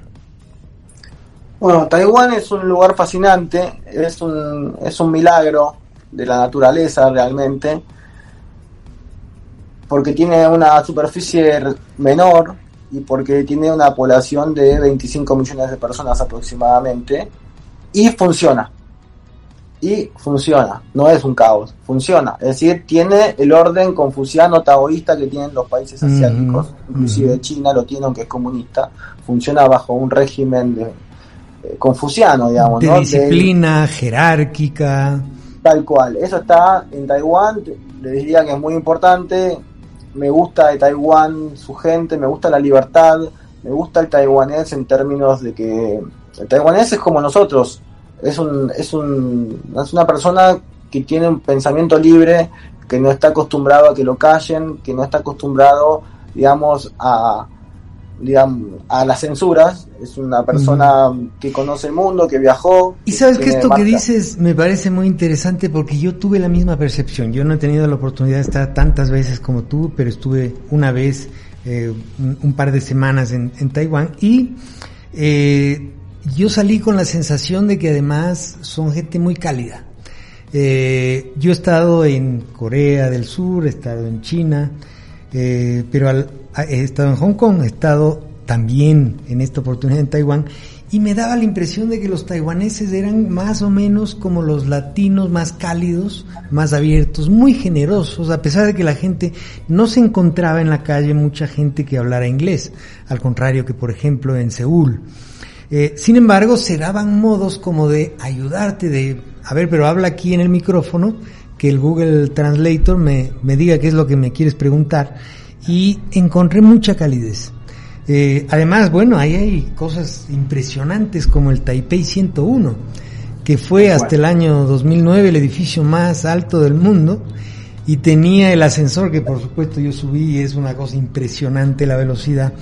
Bueno, Taiwán es un lugar fascinante, es un milagro de la naturaleza realmente, porque tiene una superficie menor y porque tiene una población de 25 millones de personas aproximadamente, y funciona, no es un caos, funciona, es decir, tiene el orden confuciano taoísta que tienen los países asiáticos, inclusive China lo tiene aunque es comunista, funciona bajo un régimen confuciano, digamos, de disciplina jerárquica, tal cual. Eso está en Taiwán, les diría que es muy importante. Me gusta de Taiwán su gente, me gusta la libertad, me gusta el taiwanés en términos de que el taiwanés es como nosotros, es una persona que tiene un pensamiento libre, que no está acostumbrado a que lo callen, que no está acostumbrado, digamos, a las censuras. Es una persona que conoce el mundo, que viajó. Y sabes que esto que dices me parece muy interesante porque yo tuve la misma percepción. Yo no he tenido la oportunidad de estar tantas veces como tú, pero estuve una vez, un par de semanas en Taiwán y yo salí con la sensación de que además son gente muy cálida. Yo he estado en Corea del Sur, he estado en China, pero he estado en Hong Kong, he estado también en esta oportunidad en Taiwán y me daba la impresión de que los taiwaneses eran más o menos como los latinos, más cálidos, más abiertos, muy generosos, a pesar de que la gente no se encontraba en la calle mucha gente que hablara inglés, al contrario que por ejemplo en Seúl. Sin embargo, se daban modos como de ayudarte, a ver, pero habla aquí en el micrófono, que el Google Translator me diga qué es lo que me quieres preguntar, y encontré mucha calidez. Además, bueno, ahí hay cosas impresionantes como el Taipei 101, que fue hasta el año 2009 el edificio más alto del mundo, y tenía el ascensor que por supuesto yo subí y es una cosa impresionante la velocidad.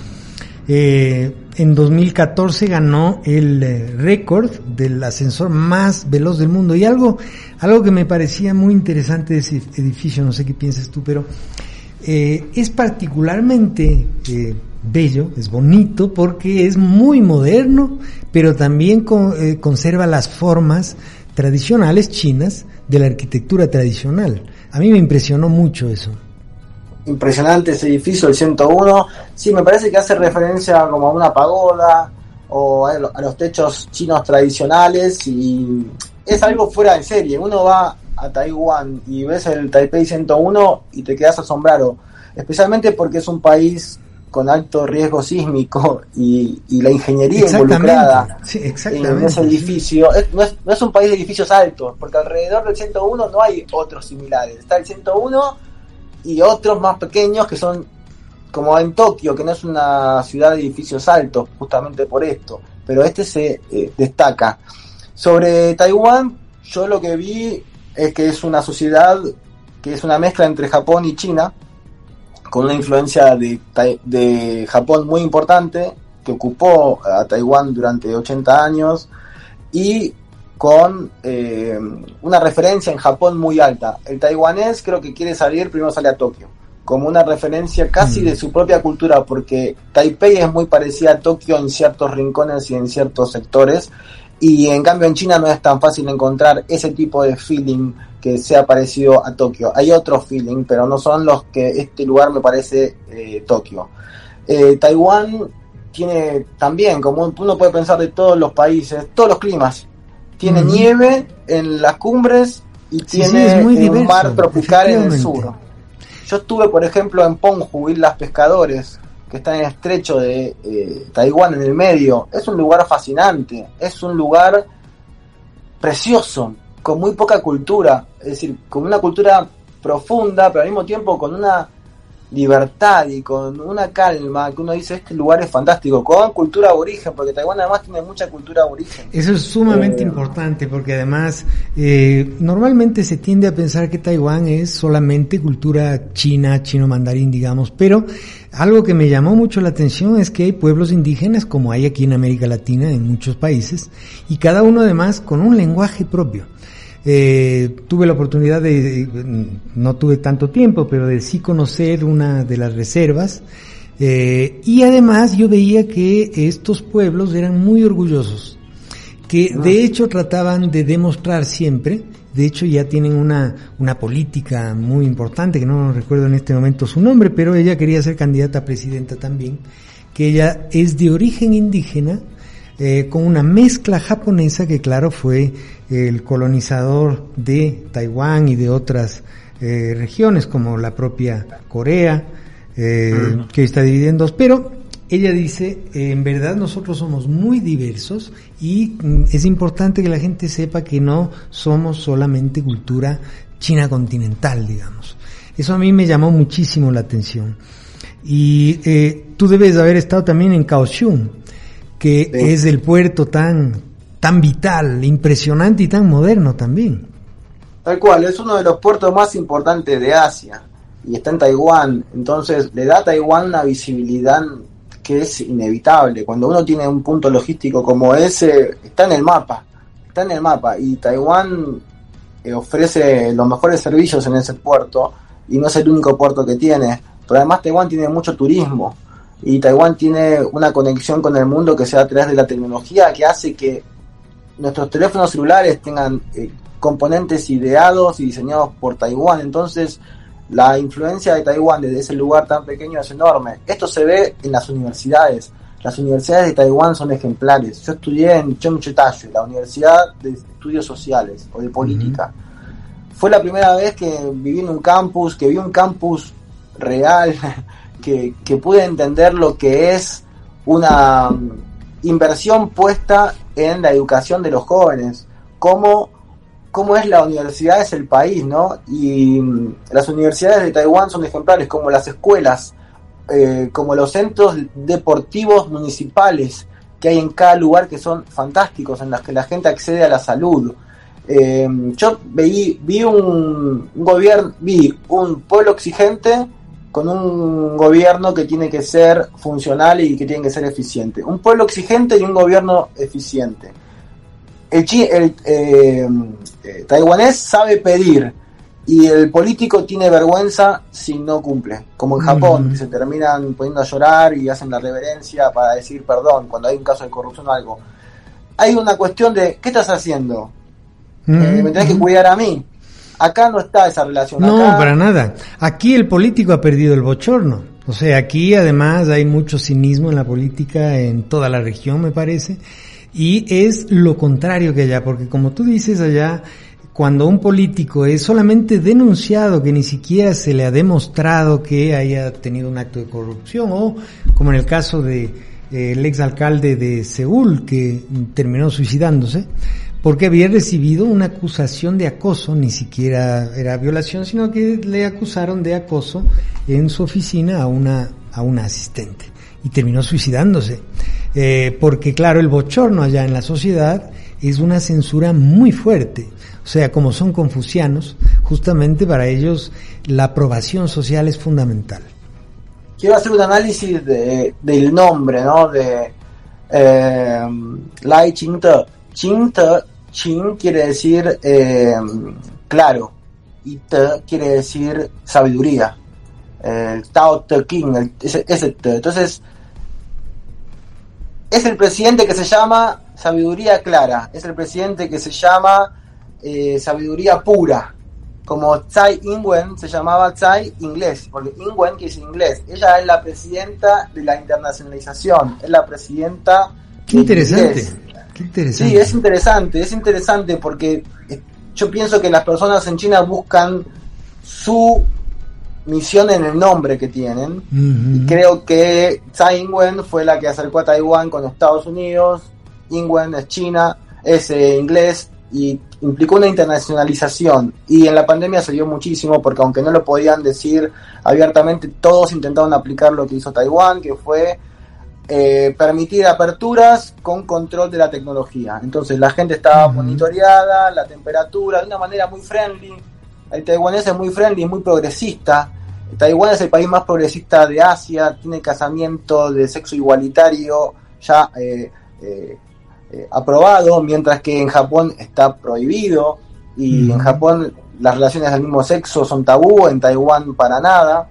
En 2014 ganó el récord del ascensor más veloz del mundo, y algo que me parecía muy interesante de ese edificio, no sé qué piensas tú, pero es particularmente bello, es bonito porque es muy moderno, pero también conserva las formas tradicionales chinas de la arquitectura tradicional. A mí me impresionó mucho eso. Impresionante ese edificio, el 101. Sí, me parece que hace referencia como a una pagoda o a los techos chinos tradicionales, y es algo fuera de serie. Uno va a Taiwán y ves el Taipei 101 y te quedas asombrado, especialmente porque es un país con alto riesgo sísmico y la ingeniería involucrada en ese edificio, no es un país de edificios altos, porque alrededor del 101 no hay otros similares. Está el 101 y otros más pequeños que son como en Tokio, que no es una ciudad de edificios altos, justamente por esto, pero este se destaca. Sobre Taiwán, yo lo que vi es que es una sociedad que es una mezcla entre Japón y China, con una influencia de Japón muy importante, que ocupó a Taiwán durante 80 años, y con una referencia en Japón muy alta. El taiwanés creo que quiere salir, primero sale a Tokio, como una referencia casi de su propia cultura, porque Taipei es muy parecida a Tokio en ciertos rincones y en ciertos sectores, y en cambio en China no es tan fácil encontrar ese tipo de feeling que sea parecido a Tokio. Hay otros feeling, pero no son los que este lugar me parece Tokio. Taiwán tiene también, como uno puede pensar de todos los países, todos los climas. Tiene nieve en las cumbres y tiene un mar tropical en el sur. Yo estuve, por ejemplo, en Penghu, Islas Pescadores, que está en el estrecho de Taiwán, en el medio. Es un lugar fascinante, es un lugar precioso, con muy poca cultura, es decir, con una cultura profunda, pero al mismo tiempo con una libertad y con una calma, que uno dice, este lugar es fantástico, con cultura aborigen, porque Taiwán además tiene mucha cultura aborigen. Eso es sumamente importante, porque además normalmente se tiende a pensar que Taiwán es solamente cultura china, chino mandarín, digamos, pero algo que me llamó mucho la atención es que hay pueblos indígenas, como hay aquí en América Latina, en muchos países, y cada uno además con un lenguaje propio. Tuve la oportunidad no tuve tanto tiempo, pero de sí conocer una de las reservas, y además yo veía que estos pueblos eran muy orgullosos, que de hecho trataban de demostrar siempre, de hecho ya tienen una política muy importante, que no recuerdo en este momento su nombre, pero ella quería ser candidata a presidenta también, que ella es de origen indígena, con una mezcla japonesa, que claro fue el colonizador de Taiwán y de otras regiones como la propia Corea, que está dividida en dos, pero ella dice, en verdad nosotros somos muy diversos y es importante que la gente sepa que no somos solamente cultura china continental, digamos. Eso a mí me llamó muchísimo la atención. Y tú debes haber estado también en Kaohsiung, que es el puerto tan vital, impresionante y tan moderno también. Tal cual, es uno de los puertos más importantes de Asia y está en Taiwán, entonces le da a Taiwán una visibilidad que es inevitable. Cuando uno tiene un punto logístico como ese, está en el mapa, y Taiwán ofrece los mejores servicios en ese puerto, y no es el único puerto que tiene, pero además Taiwán tiene mucho turismo, y Taiwán tiene una conexión con el mundo que se da a través de la tecnología, que hace que nuestros teléfonos celulares tengan componentes ideados y diseñados por Taiwán. Entonces la influencia de Taiwán desde ese lugar tan pequeño es enorme. Esto se ve en las universidades. Las universidades de Taiwán son ejemplares. Yo estudié en Cheongju, la Universidad de Estudios Sociales o de Política. Fue la primera vez que viví en un campus, que vi un campus real, que pude entender lo que es una inversión puesta en la educación de los jóvenes, cómo es la universidad, es el país, ¿no? Y las universidades de Taiwán son ejemplares, como las escuelas, como los centros deportivos municipales que hay en cada lugar, que son fantásticos, en los que la gente accede a la salud. Yo vi un pueblo exigente con un gobierno que tiene que ser funcional y que tiene que ser eficiente. Un pueblo exigente y un gobierno eficiente. El taiwanés sabe pedir y el político tiene vergüenza si no cumple. Como en Japón, que se terminan poniendo a llorar y hacen la reverencia para decir perdón cuando hay un caso de corrupción o algo. Hay una cuestión de, ¿qué estás haciendo? Me tenés que cuidar a mí. Acá no está esa relación. No, para nada. Aquí el político ha perdido el bochorno. O sea, aquí además hay mucho cinismo en la política en toda la región, me parece. Y es lo contrario que allá, porque como tú dices allá, cuando un político es solamente denunciado, que ni siquiera se le ha demostrado que haya tenido un acto de corrupción, o como en el caso de el exalcalde de Seúl, que terminó suicidándose, porque había recibido una acusación de acoso, ni siquiera era violación, sino que le acusaron de acoso en su oficina a una asistente, y terminó suicidándose, porque claro, el bochorno allá en la sociedad es una censura muy fuerte. O sea, como son confucianos, justamente para ellos la aprobación social es fundamental. Quiero hacer un análisis del nombre, ¿no? De Lai Ching-te. Ching quiere decir claro, y te quiere decir sabiduría. Tao Te King, ese te. Entonces, es el presidente que se llama sabiduría clara, es el presidente que se llama sabiduría pura, como Tsai Ing-wen se llamaba Tsai inglés, porque Ing-wen que es inglés. Ella es la presidenta de la internacionalización, es la presidenta. Qué interesante, qué interesante. Sí, es interesante porque yo pienso que las personas en China buscan su misión en el nombre que tienen, y creo que Tsai Ing-wen fue la que acercó a Taiwán con Estados Unidos. Ing-wen es China, es inglés, y implicó una internacionalización, y en la pandemia se dio muchísimo, porque aunque no lo podían decir abiertamente, todos intentaron aplicar lo que hizo Taiwán, que fue permitir aperturas con control de la tecnología. Entonces la gente estaba monitoreada, la temperatura, de una manera muy friendly. El taiwanés es muy friendly, muy progresista. Taiwán es el país más progresista de Asia, tiene casamiento de sexo igualitario ya aprobado, mientras que en Japón está prohibido, y en Japón las relaciones del mismo sexo son tabú, en Taiwán para nada.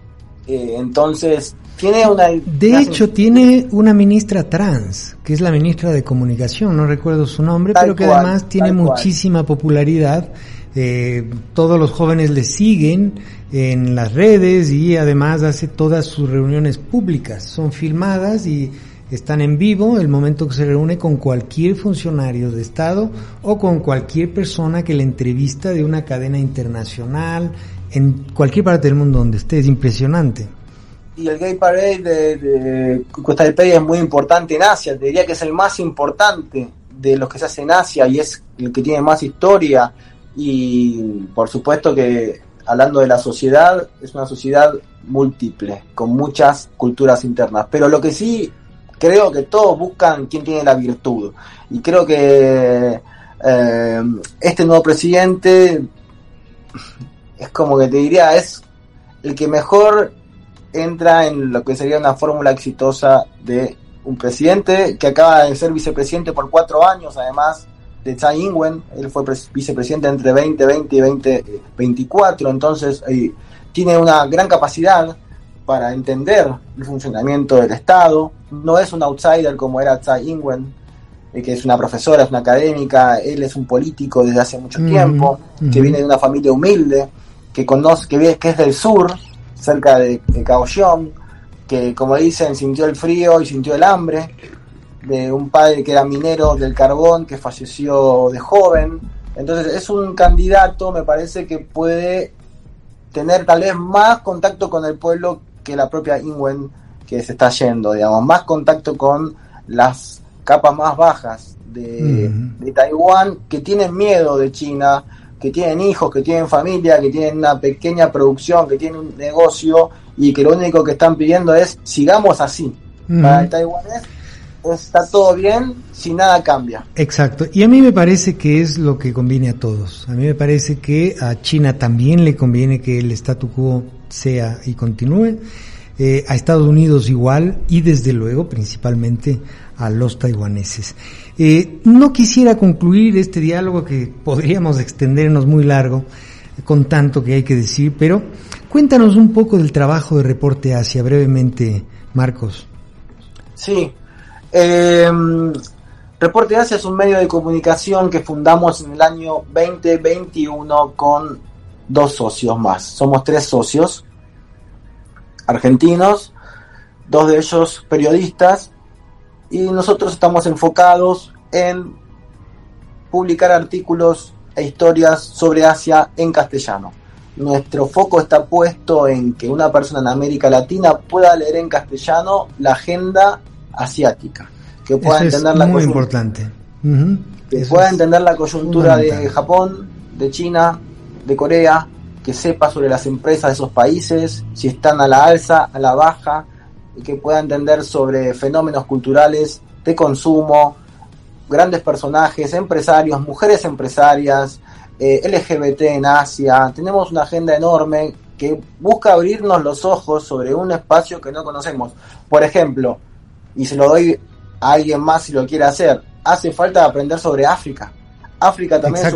Entonces tiene tiene una ministra trans, que es la ministra de Comunicación, no recuerdo su nombre, pero que además tiene muchísima popularidad. Todos los jóvenes le siguen en las redes, y además hace todas sus reuniones públicas, son filmadas y están en vivo el momento que se reúne con cualquier funcionario de Estado o con cualquier persona que le entrevista de una cadena internacional en cualquier parte del mundo donde esté. Es impresionante. Y el Gay Parade de Costa del Pei es muy importante en Asia, te diría que es el más importante de los que se hace en Asia, y es el que tiene más historia. Y por supuesto que, hablando de la sociedad, es una sociedad múltiple, con muchas culturas internas, pero lo que sí creo que todos buscan quién tiene la virtud, y creo que este nuevo presidente es como que te diría, es el que mejor entra en lo que sería una fórmula exitosa de un presidente que acaba de ser vicepresidente por 4 años, además de Tsai Ing-wen. Él fue vicepresidente entre 2020 y 2024, entonces tiene una gran capacidad para entender el funcionamiento del Estado. No es un outsider como era Tsai Ing-wen, que es una profesora, es una académica. Él es un político desde hace mucho tiempo, que viene de una familia humilde, que es del sur, cerca de Kaohsiung, que, como dicen, sintió el frío y sintió el hambre, de un padre que era minero del carbón, que falleció de joven. Entonces es un candidato, me parece, que puede tener tal vez más contacto con el pueblo que la propia Ing-wen, que se está yendo, digamos, más contacto con las capas más bajas de Taiwán, que tienen miedo de China, que tienen hijos, que tienen familia, que tienen una pequeña producción, que tienen un negocio, y que lo único que están pidiendo es sigamos así. Para el taiwanés está todo bien si nada cambia. Exacto, y a mí me parece que es lo que conviene a todos. A mí me parece que a China también le conviene que el statu quo sea y continúe, a Estados Unidos igual, y desde luego principalmente a los taiwaneses. No quisiera concluir este diálogo, que podríamos extendernos muy largo con tanto que hay que decir, pero cuéntanos un poco del trabajo de Reporte Asia, brevemente, Marcos. Sí, Reporte Asia es un medio de comunicación que fundamos en el año 2021 con 2 socios más. Somos 3 socios argentinos, 2 de ellos periodistas, y nosotros estamos enfocados en publicar artículos e historias sobre Asia en castellano. nuestro foco está puesto en que una persona en América Latina pueda leer en castellano la agenda asiática, que pueda entender la muy importante. Que pueda entender la coyuntura de Japón, de China, de Corea, que sepa sobre las empresas de esos países, si están a la alza, a la baja, y que pueda entender sobre fenómenos culturales de consumo, grandes personajes, empresarios, mujeres empresarias, LGBT en Asia. Tenemos una agenda enorme que busca abrirnos los ojos sobre un espacio que no conocemos. Por ejemplo, y se lo doy a alguien más si lo quiere hacer, hace falta aprender sobre África. África también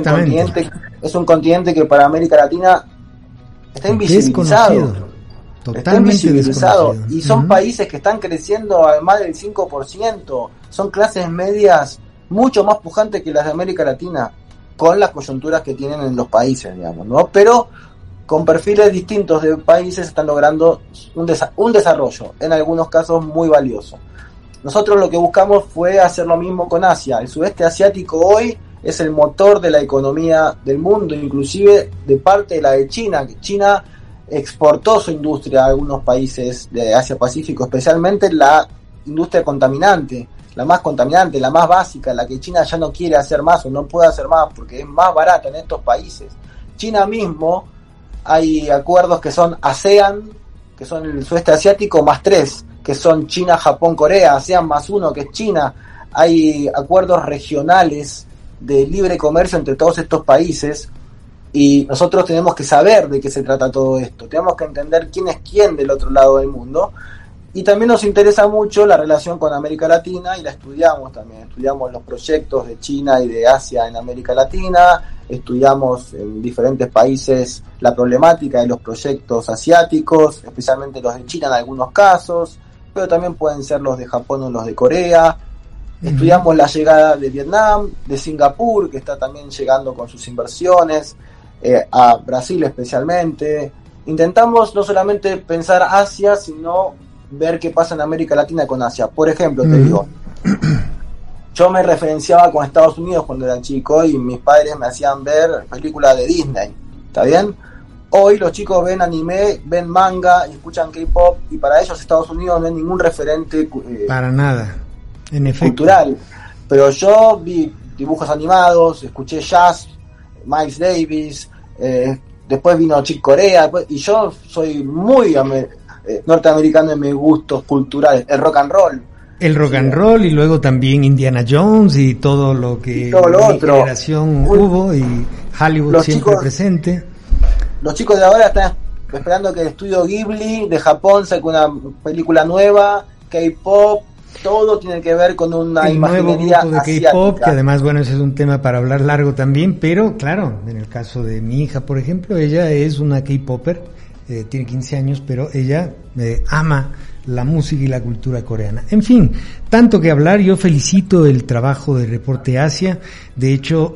es un continente que para América Latina está invisibilizado. Totalmente desconocido. Y son países que están creciendo a más del 5%. Son clases medias mucho más pujantes que las de América Latina, con las coyunturas que tienen en los países, digamos, ¿no? Pero con perfiles distintos de países están logrando un desarrollo, en algunos casos muy valioso. Nosotros lo que buscamos fue hacer lo mismo con Asia. El sudeste asiático hoy es el motor de la economía del mundo, inclusive de parte de la de China. China exportó su industria a algunos países de Asia-Pacífico, especialmente la industria contaminante, la más contaminante, la más básica, la que China ya no quiere hacer más o no puede hacer más porque es más barata en estos países. China mismo, hay acuerdos que son ASEAN, que son el sudeste asiático, más 3, que son China, Japón, Corea, ASEAN más 1, que es China. Hay acuerdos regionales de libre comercio entre todos estos países, y nosotros tenemos que saber de qué se trata todo esto, tenemos que entender quién es quién del otro lado del mundo, y también nos interesa mucho la relación con América Latina, y la estudiamos también, estudiamos los proyectos de China y de Asia en América Latina, estudiamos en diferentes países la problemática de los proyectos asiáticos, especialmente los de China en algunos casos, pero también pueden ser los de Japón o los de Corea. Estudiamos la llegada de Vietnam, de Singapur, que está también llegando con sus inversiones, a Brasil especialmente. Intentamos no solamente pensar Asia, sino ver qué pasa en América Latina con Asia. Por ejemplo, te digo, yo me referenciaba con Estados Unidos cuando era chico y mis padres me hacían ver películas de Disney, ¿está bien? Hoy los chicos ven anime, ven manga y escuchan K-pop, y para ellos Estados Unidos no es ningún referente para nada, en efecto, cultural. Pero yo vi dibujos animados, escuché jazz, Miles Davis, después vino Chick Corea, y yo soy muy norteamericano en mis gustos culturales, el rock and roll. El rock and roll, y luego también Indiana Jones y todo lo que todo lo mi generación hubo, y Hollywood los siempre chicos, presente. Los chicos de ahora están esperando que el estudio Ghibli de Japón saque una película nueva, K-pop, todo tiene que ver con una imaginería nuevo grupo de K-pop, que además, bueno, ese es un tema para hablar largo también, pero claro, en el caso de mi hija, por ejemplo, ella es una K-popper, tiene 15 años, pero ella ama la música y la cultura coreana. En fin, tanto que hablar. Yo felicito el trabajo de Reporte Asia. De hecho,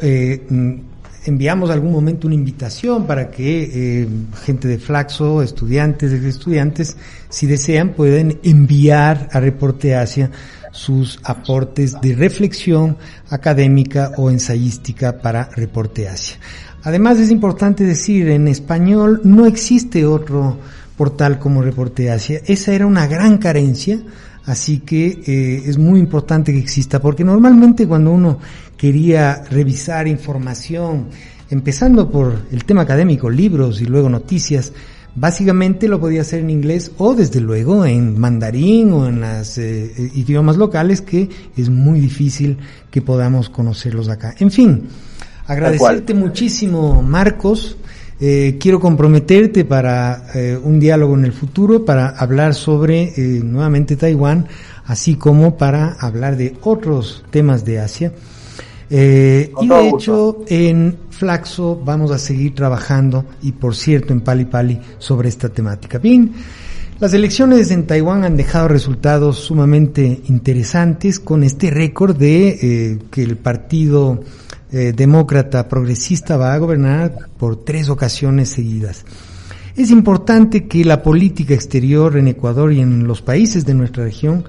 enviamos algún momento una invitación para que gente de Flaxo, estudiantes, si desean, pueden enviar a Reporte Asia sus aportes de reflexión académica o ensayística para Reporte Asia. Además, es importante decir, en español no existe otro portal como Reporte Asia. Esa era una gran carencia, así que es muy importante que exista, porque normalmente cuando uno quería revisar información, empezando por el tema académico, libros y luego noticias, básicamente lo podía hacer en inglés o desde luego en mandarín o en los idiomas locales, que es muy difícil que podamos conocerlos acá. En fin, agradecerte muchísimo, Marcos. Quiero comprometerte para un diálogo en el futuro para hablar sobre nuevamente Taiwán, así como para hablar de otros temas de Asia. Y de hecho en Flaxo vamos a seguir trabajando, y por cierto en Pali Pali, sobre esta temática. Bien, las elecciones en Taiwán han dejado resultados sumamente interesantes, con este récord de que el partido demócrata progresista va a gobernar por 3 ocasiones seguidas. Es importante que la política exterior en Ecuador y en los países de nuestra región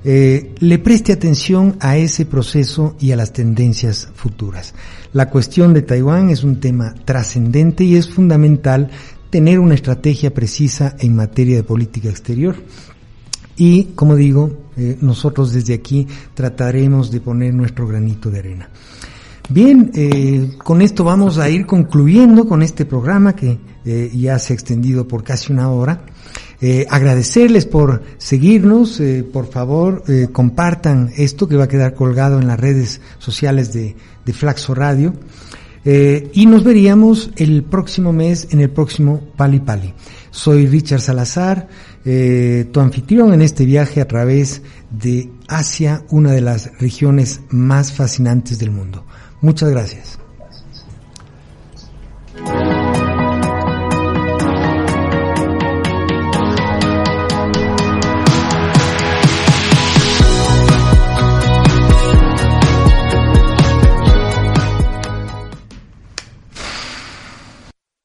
le preste atención a ese proceso y a las tendencias futuras. La cuestión de Taiwán es un tema trascendente y es fundamental tener una estrategia precisa en materia de política exterior. Y, como digo, nosotros desde aquí trataremos de poner nuestro granito de arena. Bien, con esto vamos a ir concluyendo con este programa que ya se ha extendido por casi una hora. Agradecerles por seguirnos, por favor compartan esto que va a quedar colgado en las redes sociales de Flaxo Radio, y nos veríamos el próximo mes en el próximo Pali Pali. Soy Richard Salazar, tu anfitrión en este viaje a través de Asia, una de las regiones más fascinantes del mundo. Muchas gracias.